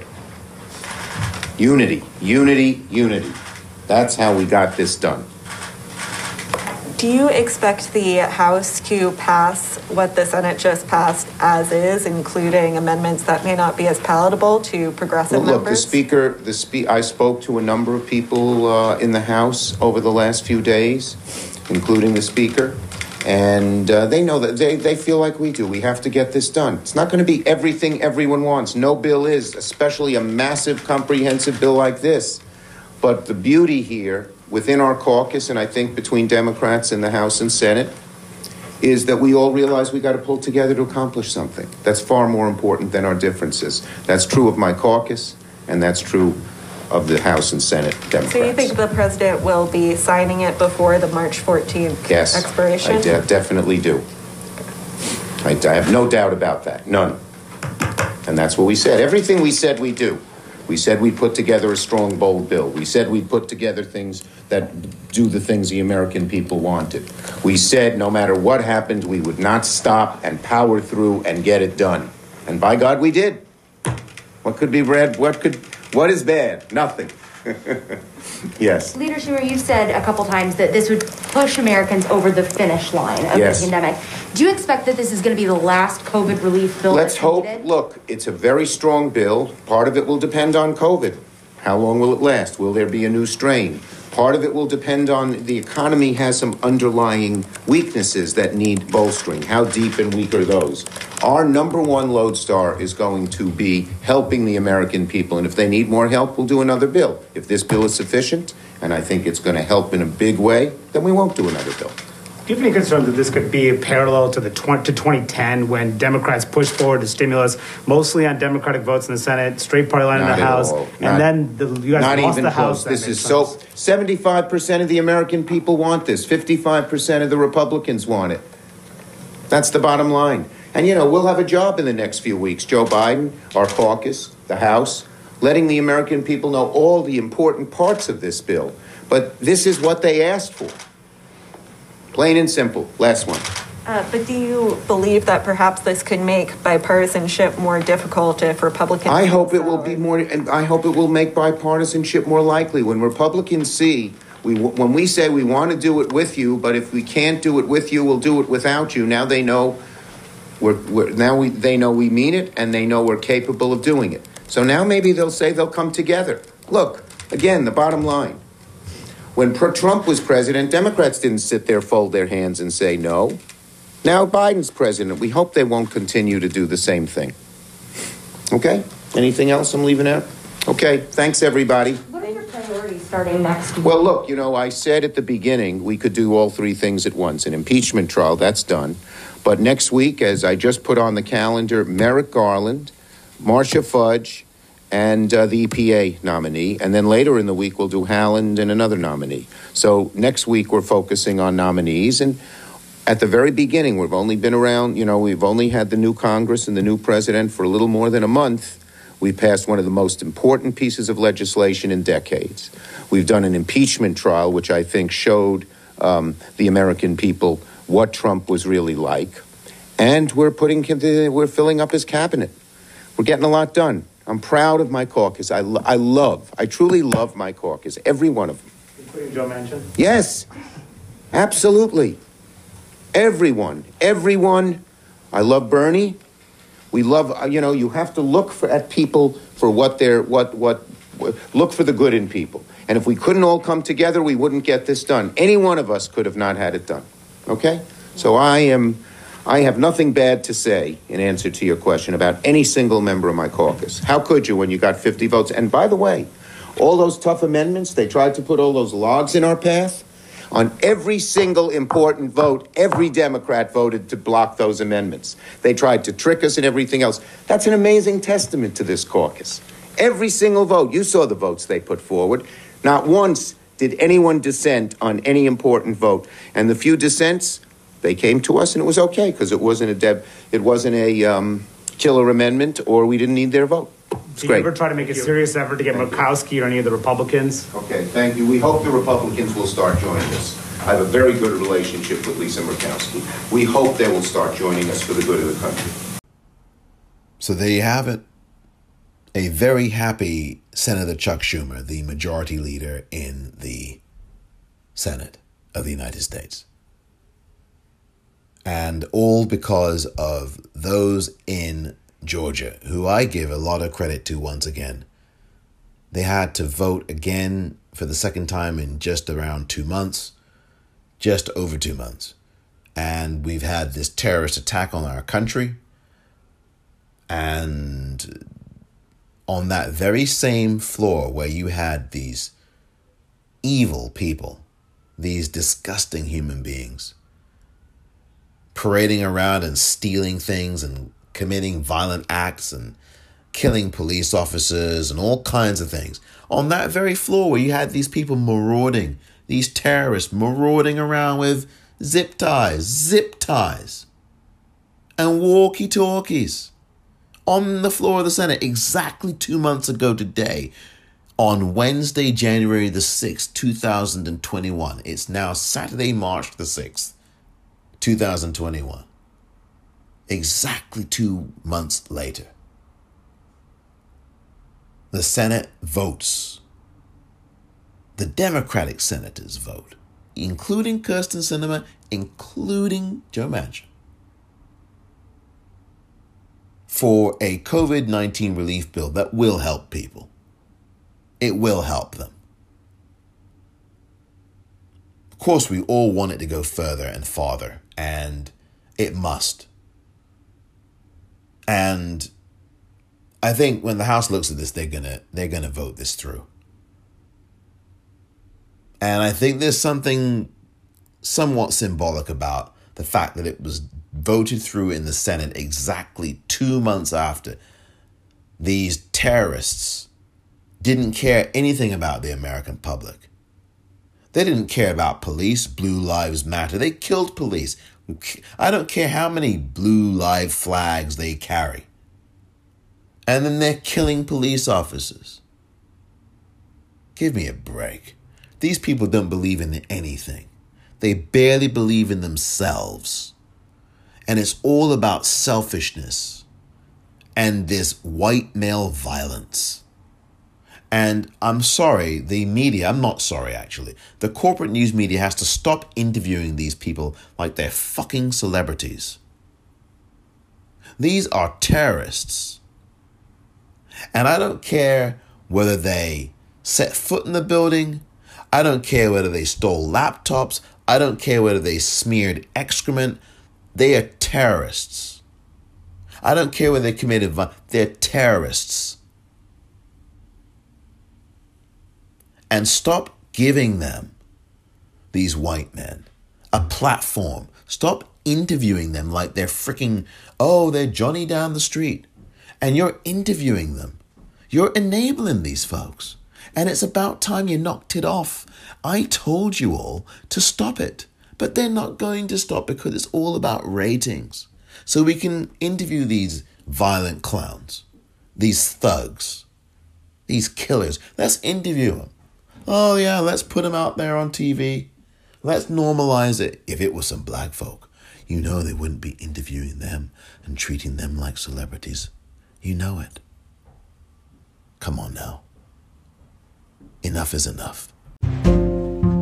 Unity, unity, unity. That's how we got this done. Do you expect the House to pass what the Senate just passed as is, including amendments that may not be as palatable to progressive well, look, members? the speaker, the spe- I spoke to a number of people uh, in the House over the last few days, including the speaker, and uh, they know that they, they feel like we do. We have to get this done. It's not going to be everything everyone wants. No bill is, especially a massive, comprehensive bill like this. But the beauty here within our caucus, and I think between Democrats in the House and Senate, is that we all realize we got to pull together to accomplish something. That's far more important than our differences. That's true of my caucus, and that's true of the House and Senate Democrats. So you think the president will be signing it before the March fourteenth yes, expiration? I de- definitely do. I, I have no doubt about that, none. And that's what we said. Everything we said we do. We said we'd put together a strong, bold bill. We said we'd put together things that do the things the American people wanted. We said no matter what happened, we would not stop and power through and get it done. And by God, we did. What could be bad? What could? What is bad? Nothing. Yes. Leader Schumer, you said a couple times that this would push Americans over the finish line of yes. the pandemic. Do you expect that this is going to be the last COVID relief bill? Let's hope. Needed? Look, it's a very strong bill. Part of it will depend on COVID. How long will it last? Will there be a new strain? Part of it will depend on the economy has some underlying weaknesses that need bolstering. How deep and weak are those? Our number one lodestar is going to be helping the American people. And if they need more help, we'll do another bill. If this bill is sufficient, and I think it's going to help in a big way, then we won't do another bill. Do you have any concern that this could be a parallel to the twenty, to twenty ten when Democrats pushed forward the stimulus, mostly on Democratic votes in the Senate, straight party line in the House, and not, then the, you guys not lost even the close. House? This is so seventy-five percent of the American people want this. fifty-five percent of the Republicans want it. That's the bottom line. And, you know, we'll have a job in the next few weeks. Joe Biden, our caucus, the House, letting the American people know all the important parts of this bill. But this is what they asked for. Plain and simple. Last one. Uh, but do you believe that perhaps this could make bipartisanship more difficult if Republicans? I hope it will be more, and I hope it will make bipartisanship more likely. When Republicans see, we, when we say we want to do it with you, but if we can't do it with you, we'll do it without you. Now they know, we're, we're now we they know we mean it, and they know we're capable of doing it. So now maybe they'll say they'll come together. Look, again, the bottom line. When Trump was president, Democrats didn't sit there, fold their hands, and say no. Now Biden's president. We hope they won't continue to do the same thing. Okay? Anything else I'm leaving out? Okay. Thanks, everybody. What are your priorities starting next week? Well, look, you know, I said at the beginning we could do all three things at once. An impeachment trial, that's done. But next week, as I just put on the calendar, Merrick Garland, Marcia Fudge, and uh, the E P A nominee. And then later in the week, we'll do Haaland and another nominee. So next week, we're focusing on nominees. And at the very beginning, we've only been around, you know, we've only had the new Congress and the new president for a little more than a month. We passed one of the most important pieces of legislation in decades. We've done an impeachment trial, which I think showed um, the American people what Trump was really like. And we're putting him to, we're filling up his cabinet. We're getting a lot done. I'm proud of my caucus. I, lo- I love, I truly love my caucus, every one of them. Including Joe Manchin? Yes, absolutely. Everyone, everyone. I love Bernie. We love, uh, you know, you have to look for, at people for what they're, what, what, what, look for the good in people. And if we couldn't all come together, we wouldn't get this done. Any one of us could have not had it done. Okay? So I am, I have nothing bad to say in answer to your question about any single member of my caucus. How could you when you got fifty votes? And by the way, all those tough amendments, they tried to put all those logs in our path. On every single important vote, every Democrat voted to block those amendments. They tried to trick us and everything else. That's an amazing testament to this caucus. Every single vote, you saw the votes they put forward. Not once did anyone dissent on any important vote. And the few dissents, they came to us and it was okay because it wasn't a deb, it wasn't a um, killer amendment or we didn't need their vote. It's Did great. you ever try to make a serious effort to get Murkowski or any of the Republicans? Okay, thank you. We hope the Republicans will start joining us. I have a very good relationship with Lisa Murkowski. We hope they will start joining us for the good of the country. So there you have it. A very happy Senator Chuck Schumer, the majority leader in the Senate of the United States. And all because of those in Georgia, who I give a lot of credit to once again. They had to vote again for the second time in just around two months, just over two months. And we've had this terrorist attack on our country. And on that very same floor where you had these evil people, these disgusting human beings, parading around and stealing things and committing violent acts and killing police officers and all kinds of things. On that very floor where you had these people marauding, these terrorists marauding around with zip ties, zip ties, and walkie-talkies on the floor of the Senate exactly two months ago today, on Wednesday, January the sixth, two thousand twenty-one. It's now Saturday, March the sixth, two thousand twenty-one. Exactly two months later, the Senate votes. The Democratic senators vote, including Kyrsten Sinema, including Joe Manchin, for a COVID nineteen relief bill that will help people. It will help them. Of course, we all want it to go further and farther, and it must. And I think when the House looks at this, they're gonna they're gonna vote this through. And I think there's something somewhat symbolic about the fact that it was voted through in the Senate exactly two months after these terrorists didn't care anything about the American public. They didn't care about police, Blue Lives Matter. They killed police. I don't care how many blue live flags they carry. And then they're killing police officers. Give me a break. These people don't believe in anything. They barely believe in themselves. And it's all about selfishness and this white male violence. And I'm sorry, the media, I'm not sorry actually, the corporate news media has to stop interviewing these people like they're fucking celebrities. These are terrorists. And I don't care whether they set foot in the building. I don't care whether they stole laptops. I don't care whether they smeared excrement. They are terrorists. I don't care whether they committed violence. They're terrorists. And stop giving them, these white men, a platform. Stop interviewing them like they're freaking, oh, they're Johnny down the street. And you're interviewing them. You're enabling these folks. And it's about time you knocked it off. I told you all to stop it. But they're not going to stop because it's all about ratings. So we can interview these violent clowns, these thugs, these killers. Let's interview them. Oh, yeah, let's put them out there on T V. Let's normalize it. If it was some black folk, you know they wouldn't be interviewing them and treating them like celebrities. You know it. Come on now. Enough is enough.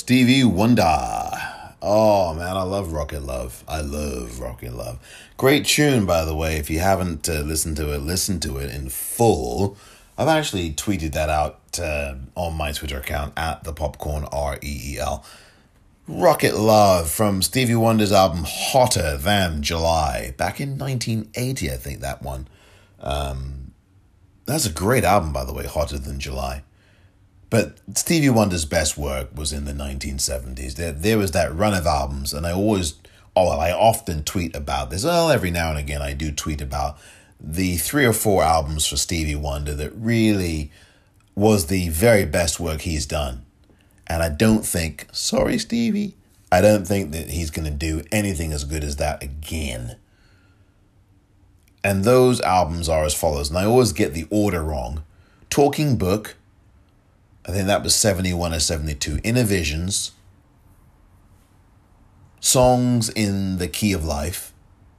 Stevie Wonder. Oh man, I love Rocket Love. I love Rocket Love. Great tune, by the way. If you haven't uh, listened to it, listen to it in full. I've actually tweeted that out uh, on my Twitter account at the Popcorn R E E L. Rocket Love from Stevie Wonder's album Hotter Than July, back in nineteen eighty, I think that one. Um, that's a great album, by the way, Hotter Than July. But Stevie Wonder's best work was in the nineteen seventies. There, there was that run of albums, and I always, oh, well, I often tweet about this. Well, every now and again I do tweet about the three or four albums for Stevie Wonder that really was the very best work he's done. And I don't think, sorry, Stevie, I don't think that he's going to do anything as good as that again. And those albums are as follows, and I always get the order wrong. Talking Book, I think that was seventy-one or seventy-two. Innervisions, Songs in the Key of Life,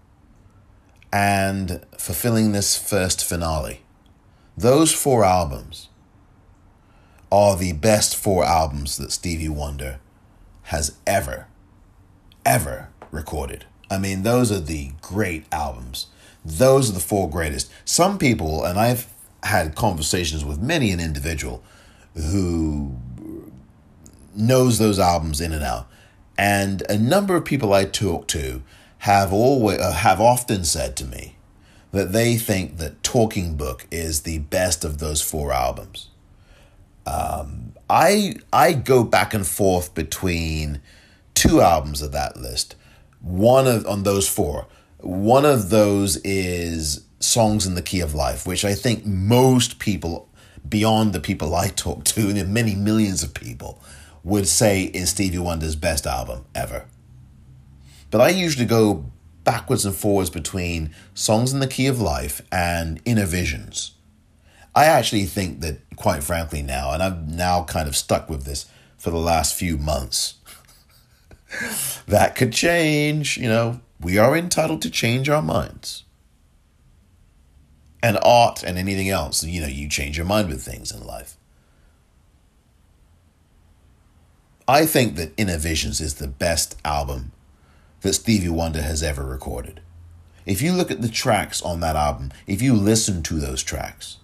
and Fulfilling This First Finale. Those four albums are the best four albums that Stevie Wonder has ever, ever recorded. I mean, those are the great albums. Those are the four greatest. Some people, and I've had conversations with many an individual who knows those albums in and out, and a number of people I talk to have always uh, have often said to me that they think that Talking Book is the best of those four albums. Um, I I go back and forth between two albums of that list. One of on those four. One of those is Songs in the Key of Life, which I think most people, beyond the people I talk to, and many millions of people, would say is Stevie Wonder's best album ever. But I usually go backwards and forwards between Songs in the Key of Life and Innervisions. I actually think that, quite frankly now, and I've now kind of stuck with this for the last few months, that could change. You know, we are entitled to change our minds. And art and anything else, you know, you change your mind with things in life. I think that Innervisions is the best album that Stevie Wonder has ever recorded. If you look at the tracks on that album, if you listen to those tracks,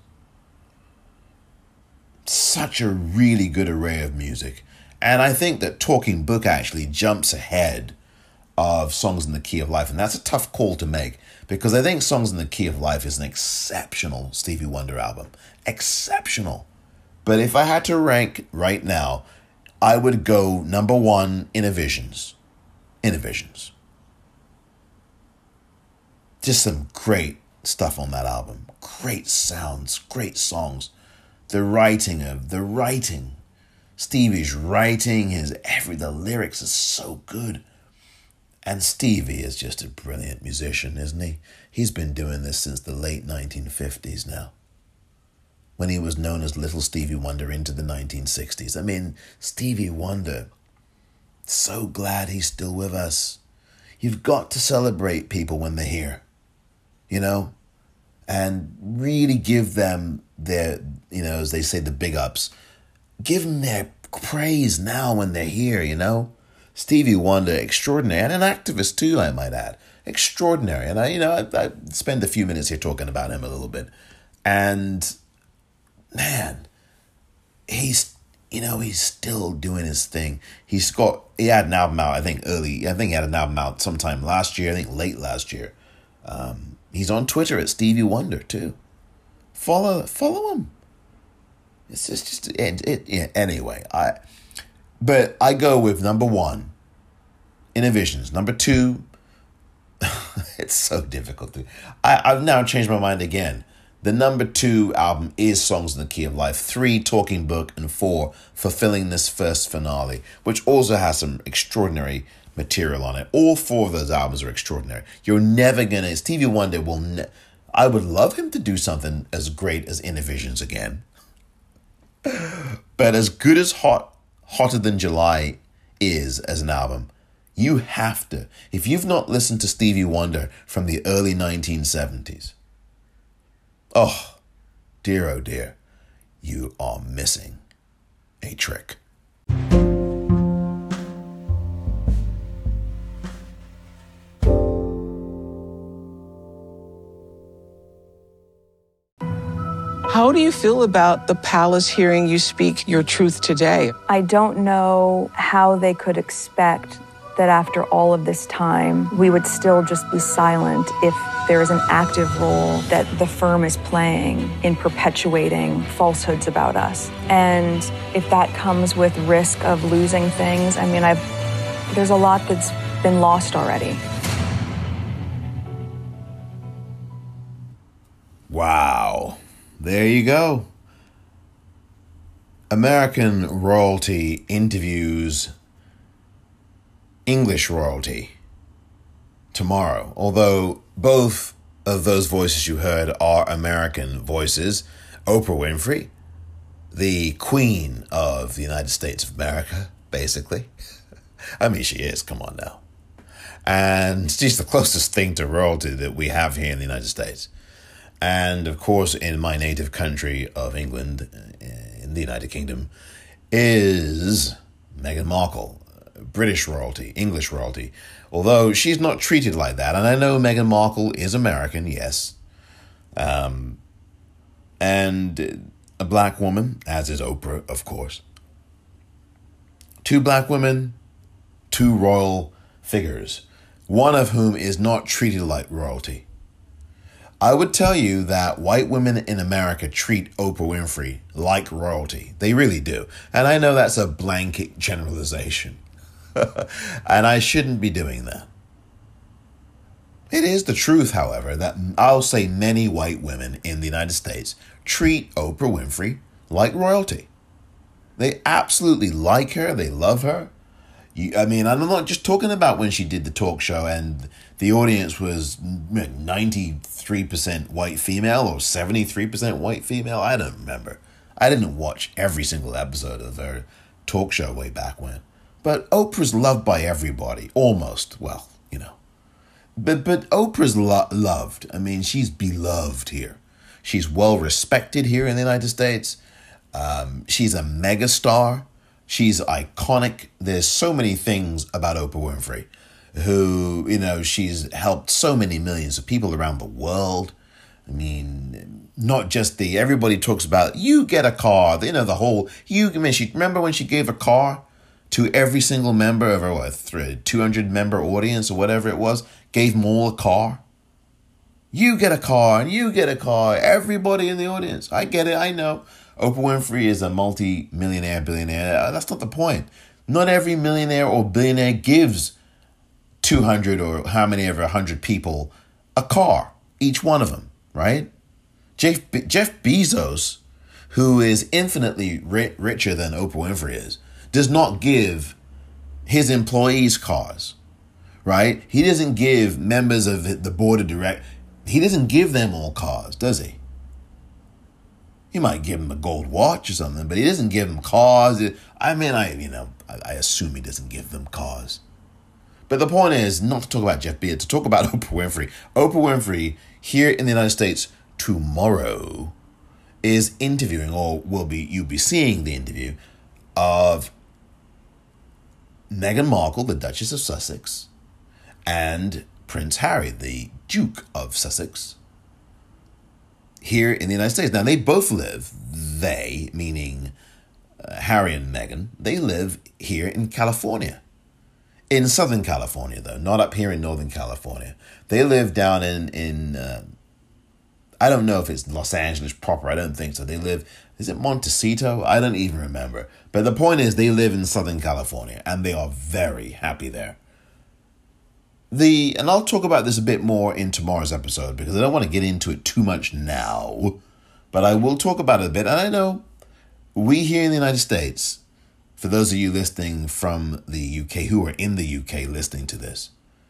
such a really good array of music. And I think that Talking Book actually jumps ahead of Songs in the Key of Life. And that's a tough call to make, because I think Songs in the Key of Life is an exceptional Stevie Wonder album. Exceptional. But if I had to rank right now, I would go number one, Innervisions. Innervisions. Just some great stuff on that album. Great sounds, great songs. The writing of the writing, Stevie's writing, his every the lyrics are so good. And Stevie is just a brilliant musician, isn't he? He's been doing this since the late nineteen fifties now, when he was known as Little Stevie Wonder into the nineteen sixties. I mean, Stevie Wonder, so glad he's still with us. You've got to celebrate people when they're here, you know, and really give them their, you know, as they say, the big ups. Give them their praise now when they're here, you know. Stevie Wonder, extraordinary, and an activist too, I might add. Extraordinary. And I, you know, I, I spend a few minutes here talking about him a little bit. And man, he's, you know, he's still doing his thing. He's got, he had an album out, I think early, I think he had an album out sometime last year, I think late last year. Um, he's on Twitter at Stevie Wonder too. Follow, follow him. It's just, just it, it, yeah, anyway, I, but I go with number one, Innervisions. Number two, it's so difficult to, I, I've now changed my mind again. The number two album is Songs in the Key of Life. Three, Talking Book. And four, Fulfilling This First Finale, which also has some extraordinary material on it. All four of those albums are extraordinary. You're never going to... Stevie Wonder will... Ne- I would love him to do something as great as Innervisions again. But as good as Hot, Hotter Than July is as an album, you have to... If you've not listened to Stevie Wonder from the early nineteen seventies... Oh, dear, oh dear, you are missing a trick. How do you feel about the palace hearing you speak your truth today? I don't know how they could expect that after all of this time, we would still just be silent if there is an active role that the firm is playing in perpetuating falsehoods about us. And if that comes with risk of losing things, I mean, I've there's a lot that's been lost already. Wow. There you go. American royalty interviews English royalty tomorrow. Although both of those voices you heard are American voices. Oprah Winfrey, the Queen of the United States of America, basically. I mean, she is, come on now. And she's the closest thing to royalty that we have here in the United States. And of course, in my native country of England, in the United Kingdom, is Meghan Markle, British royalty, English royalty. Although she's not treated like that. And I know Meghan Markle is American, yes. Um, and a black woman, as is Oprah, of course. Two black women, two royal figures, one of whom is not treated like royalty. I would tell you that white women in America treat Oprah Winfrey like royalty. They really do. And I know that's a blanket generalization. And I shouldn't be doing that. It is the truth, however, that I'll say many white women in the United States treat Oprah Winfrey like royalty. They absolutely like her. They love her. You, I mean, I'm not just talking about when she did the talk show and the audience was ninety-three percent white female or seventy-three percent white female. I don't remember. I didn't watch every single episode of her talk show way back when. But Oprah's loved by everybody, almost. Well, you know. But but Oprah's lo- loved. I mean, she's beloved here. She's well respected here in the United States. Um, she's a megastar. She's iconic. There's so many things about Oprah Winfrey, who, you know, she's helped so many millions of people around the world. I mean, not just the, everybody talks about, you get a car, you know, the whole, you, I mean, she, remember when she gave a car to every single member of her, what, two hundred member audience or whatever it was, gave them all a car? You get a car and you get a car, everybody in the audience. I get it, I know. Oprah Winfrey is a multi-millionaire, billionaire. That's not the point. Not every millionaire or billionaire gives two hundred or how many ever one hundred people a car, each one of them, right? Jeff, Be- Jeff Bezos, who is infinitely ri- richer than Oprah Winfrey is, does not give his employees cars, right? He doesn't give members of the board of directors, he doesn't give them all cars, does he? He might give them a gold watch or something, but he doesn't give them cars. I mean, I you know, I, I assume he doesn't give them cars. But the point is not to talk about Jeff Bezos, to talk about Oprah Winfrey. Oprah Winfrey here in the United States tomorrow is interviewing, or will be you'll be seeing the interview of Meghan Markle, the Duchess of Sussex, and Prince Harry, the Duke of Sussex, here in the United States. Now, they both live, they, meaning uh, Harry and Meghan, they live here in California. In Southern California, though, not up here in Northern California. They live down in, in uh, I don't know if it's Los Angeles proper. I don't think so. They live, is it Montecito? I don't even remember. But the point is, they live in Southern California, and they are very happy there. The and I'll talk about this a bit more in tomorrow's episode because I don't want to get into it too much now, but I will talk about it a bit. And I know we here in the United States, for those of you listening from the U K, who are in the U K listening to this,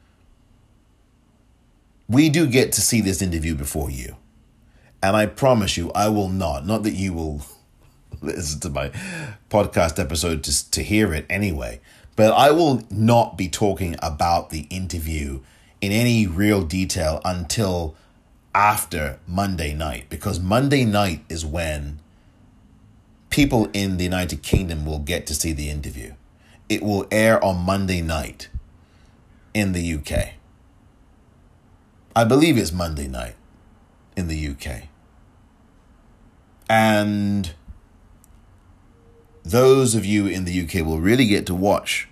we do get to see this interview before you. And I promise you, I will not, not that you will listen to my podcast episode to, to hear it anyway, but I will not be talking about the interview in any real detail until after Monday night, because Monday night is when people in the United Kingdom will get to see the interview. It will air on Monday night in the U K. I believe it's Monday night in the U K. And those of you in the U K will really get to watch.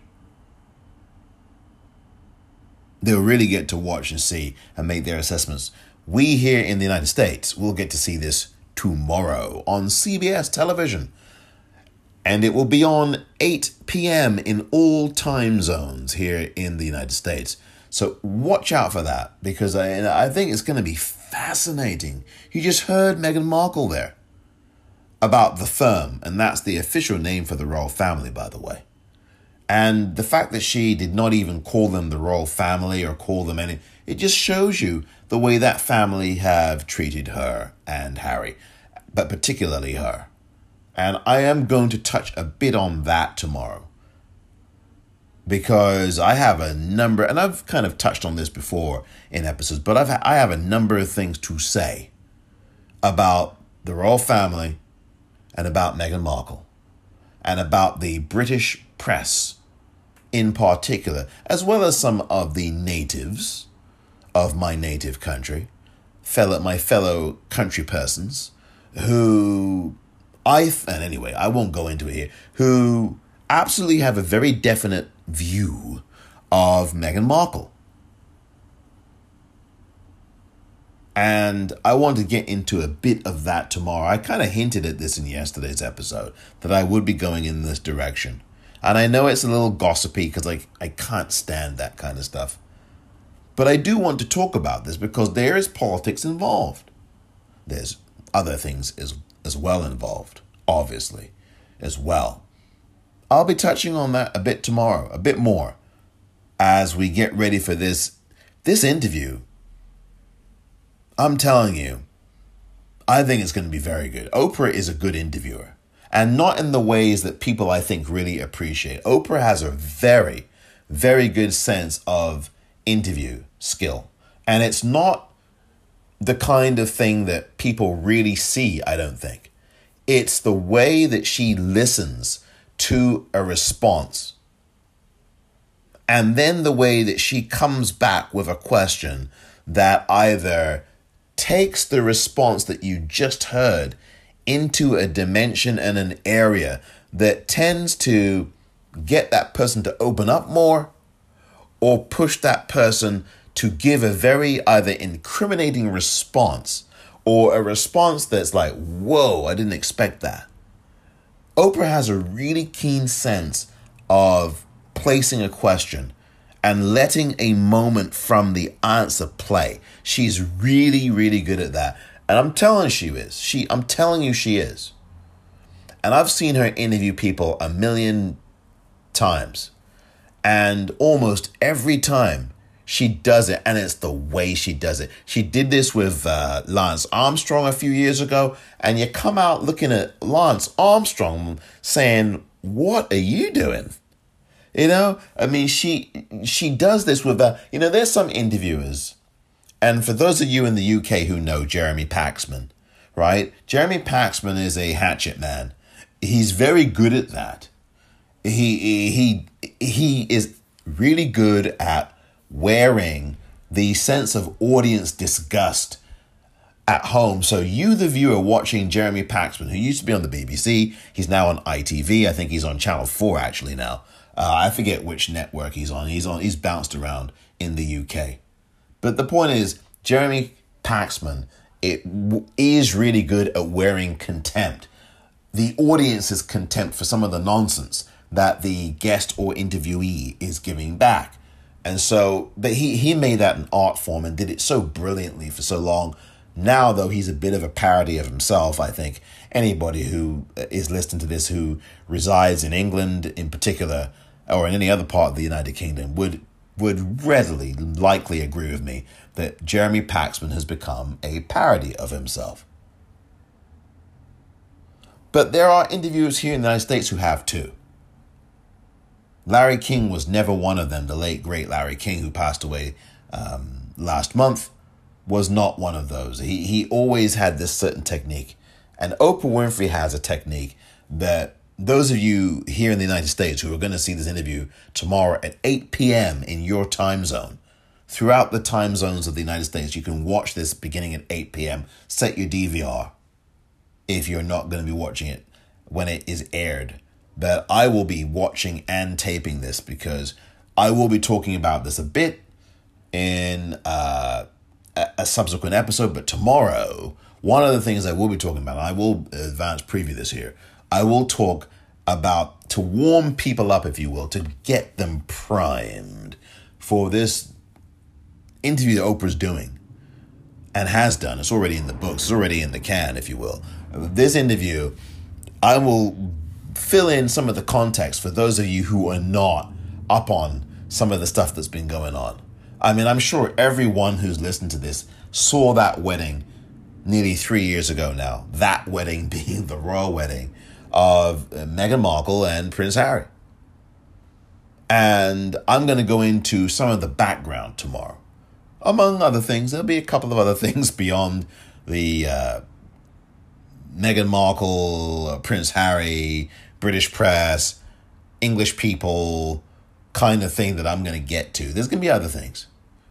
They'll really get to watch and see and make their assessments. We here in the United States will get to see this tomorrow on C B S television. And it will be on eight p.m. in all time zones here in the United States. So watch out for that, because I, I think it's going to be fascinating. You just heard Meghan Markle there about the firm, and that's the official name for the royal family, by the way. And the fact that she did not even call them the royal family or call them any, it just shows you the way that family have treated her and Harry, but particularly her. And I am going to touch a bit on that tomorrow, because I have a number, and I've kind of touched on this before in episodes, but I've I have a number of things to say about the royal family and about Meghan Markle and about the British press in particular, as well as some of the natives of my native country, fellow my fellow country persons who I, and anyway, I won't go into it here, who absolutely have a very definite view of Meghan Markle. And I want to get into a bit of that tomorrow. I kind of hinted at this in yesterday's episode, that I would be going in this direction. And I know it's a little gossipy because I, I can't stand that kind of stuff. But I do want to talk about this because there is politics involved. There's other things as, as well involved, obviously, as well. I'll be touching on that a bit tomorrow, a bit more, as we get ready for this, this interview. I'm telling you, I think it's going to be very good. Oprah is a good interviewer, and not in the ways that people, I think, really appreciate. Oprah has a very, very good sense of interview skill, and it's not the kind of thing that people really see, I don't think. It's the way that she listens to a response, and then the way that she comes back with a question that either takes the response that you just heard into a dimension and an area that tends to get that person to open up more, or push that person to give a very either incriminating response or a response that's like, whoa, I didn't expect that. Oprah has a really keen sense of placing a question and letting a moment from the answer play. She's really, really good at that. And I'm telling she is. She, I'm telling you she is. And I've seen her interview people a million times. And almost every time she does it, and it's the way she does it. She did this with uh, Lance Armstrong a few years ago, and you come out looking at Lance Armstrong saying, what are you doing? You know, I mean, she she does this with, uh, you know, there's some interviewers, and for those of you in the U K who know Jeremy Paxman, right? Jeremy Paxman is a hatchet man. He's very good at that. He he he is really good at wearing the sense of audience disgust at home. So you, the viewer watching Jeremy Paxman, who used to be on the B B C, he's now on I T V. I think he's on Channel four actually now. Uh, I forget which network he's on. He's on. He's bounced around in the U K. But the point is, Jeremy Paxman it w- is really good at wearing contempt. The audience's contempt for some of the nonsense that the guest or interviewee is giving back. And so, but he, he made that an art form and did it so brilliantly for so long. Now, though, he's a bit of a parody of himself, I think. Anybody who is listening to this who resides in England in particular, or in any other part of the United Kingdom, would would readily, likely agree with me that Jeremy Paxman has become a parody of himself. But there are interviewers here in the United States who have too. Larry King was never one of them. The late, great Larry King, who passed away um, last month, was not one of those. He he always had this certain technique. And Oprah Winfrey has a technique that those of you here in the United States who are going to see this interview tomorrow at eight p.m. in your time zone, throughout the time zones of the United States, you can watch this beginning at eight p.m. Set your D V R. if you're not going to be watching it when it is aired. But I will be watching and taping this because I will be talking about this a bit in uh, a, a subsequent episode. But tomorrow, one of the things I will be talking about, I will advance preview this here, I will talk about, to warm people up, if you will, to get them primed for this interview that Oprah's doing and has done. It's already in the books, it's already in the can, if you will. This interview, I will fill in some of the context for those of you who are not up on some of the stuff that's been going on. I mean, I'm sure everyone who's listened to this saw that wedding nearly three years ago now. That wedding being the royal wedding of Meghan Markle and Prince Harry. And I'm going to go into some of the background tomorrow. Among other things, there'll be a couple of other things beyond the uh, Meghan Markle, uh, Prince Harry, British press, English people kind of thing that I'm going to get to. There's going to be other things.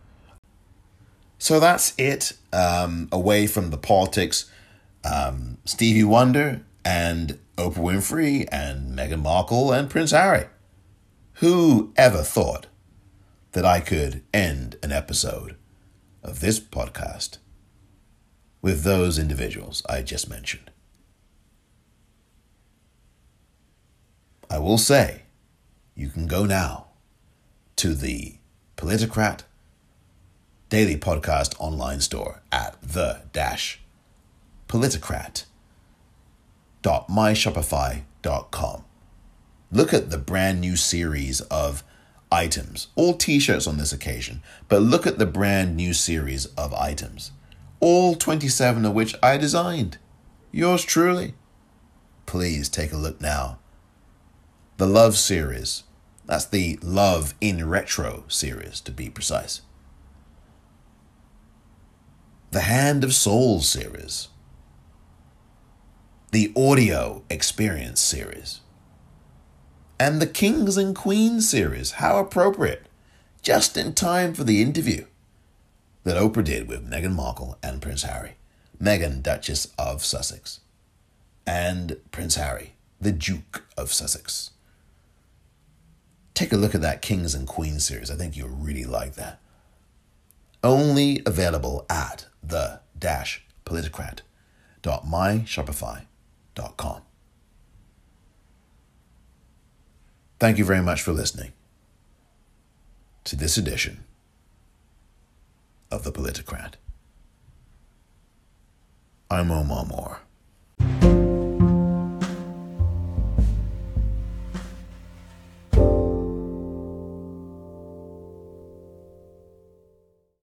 So that's it. Um, away from the politics, um, Stevie Wonder and Oprah Winfrey and Meghan Markle and Prince Harry. Who ever thought that I could end an episode of this podcast with those individuals I just mentioned? I will say, you can go now to the Politicrat Daily Podcast online store at the dash politicrat dot my shopify dot com. Look at the brand new series of items, all t-shirts on this occasion, but look at the brand new series of items, all twenty-seven of which I designed. Yours truly. Please take a look now. The Love series, that's the Love in Retro series to be precise. The Hand of Souls series. The Audio Experience series. And the Kings and Queens series. How appropriate. Just in time for the interview that Oprah did with Meghan Markle and Prince Harry. Meghan, Duchess of Sussex. And Prince Harry, the Duke of Sussex. Take a look at that Kings and Queens series. I think you'll really like that. Only available at the dash politicrat dot my shopify dot com. Thank you very much for listening to this edition of the Politicrat. I'm Omar Moore.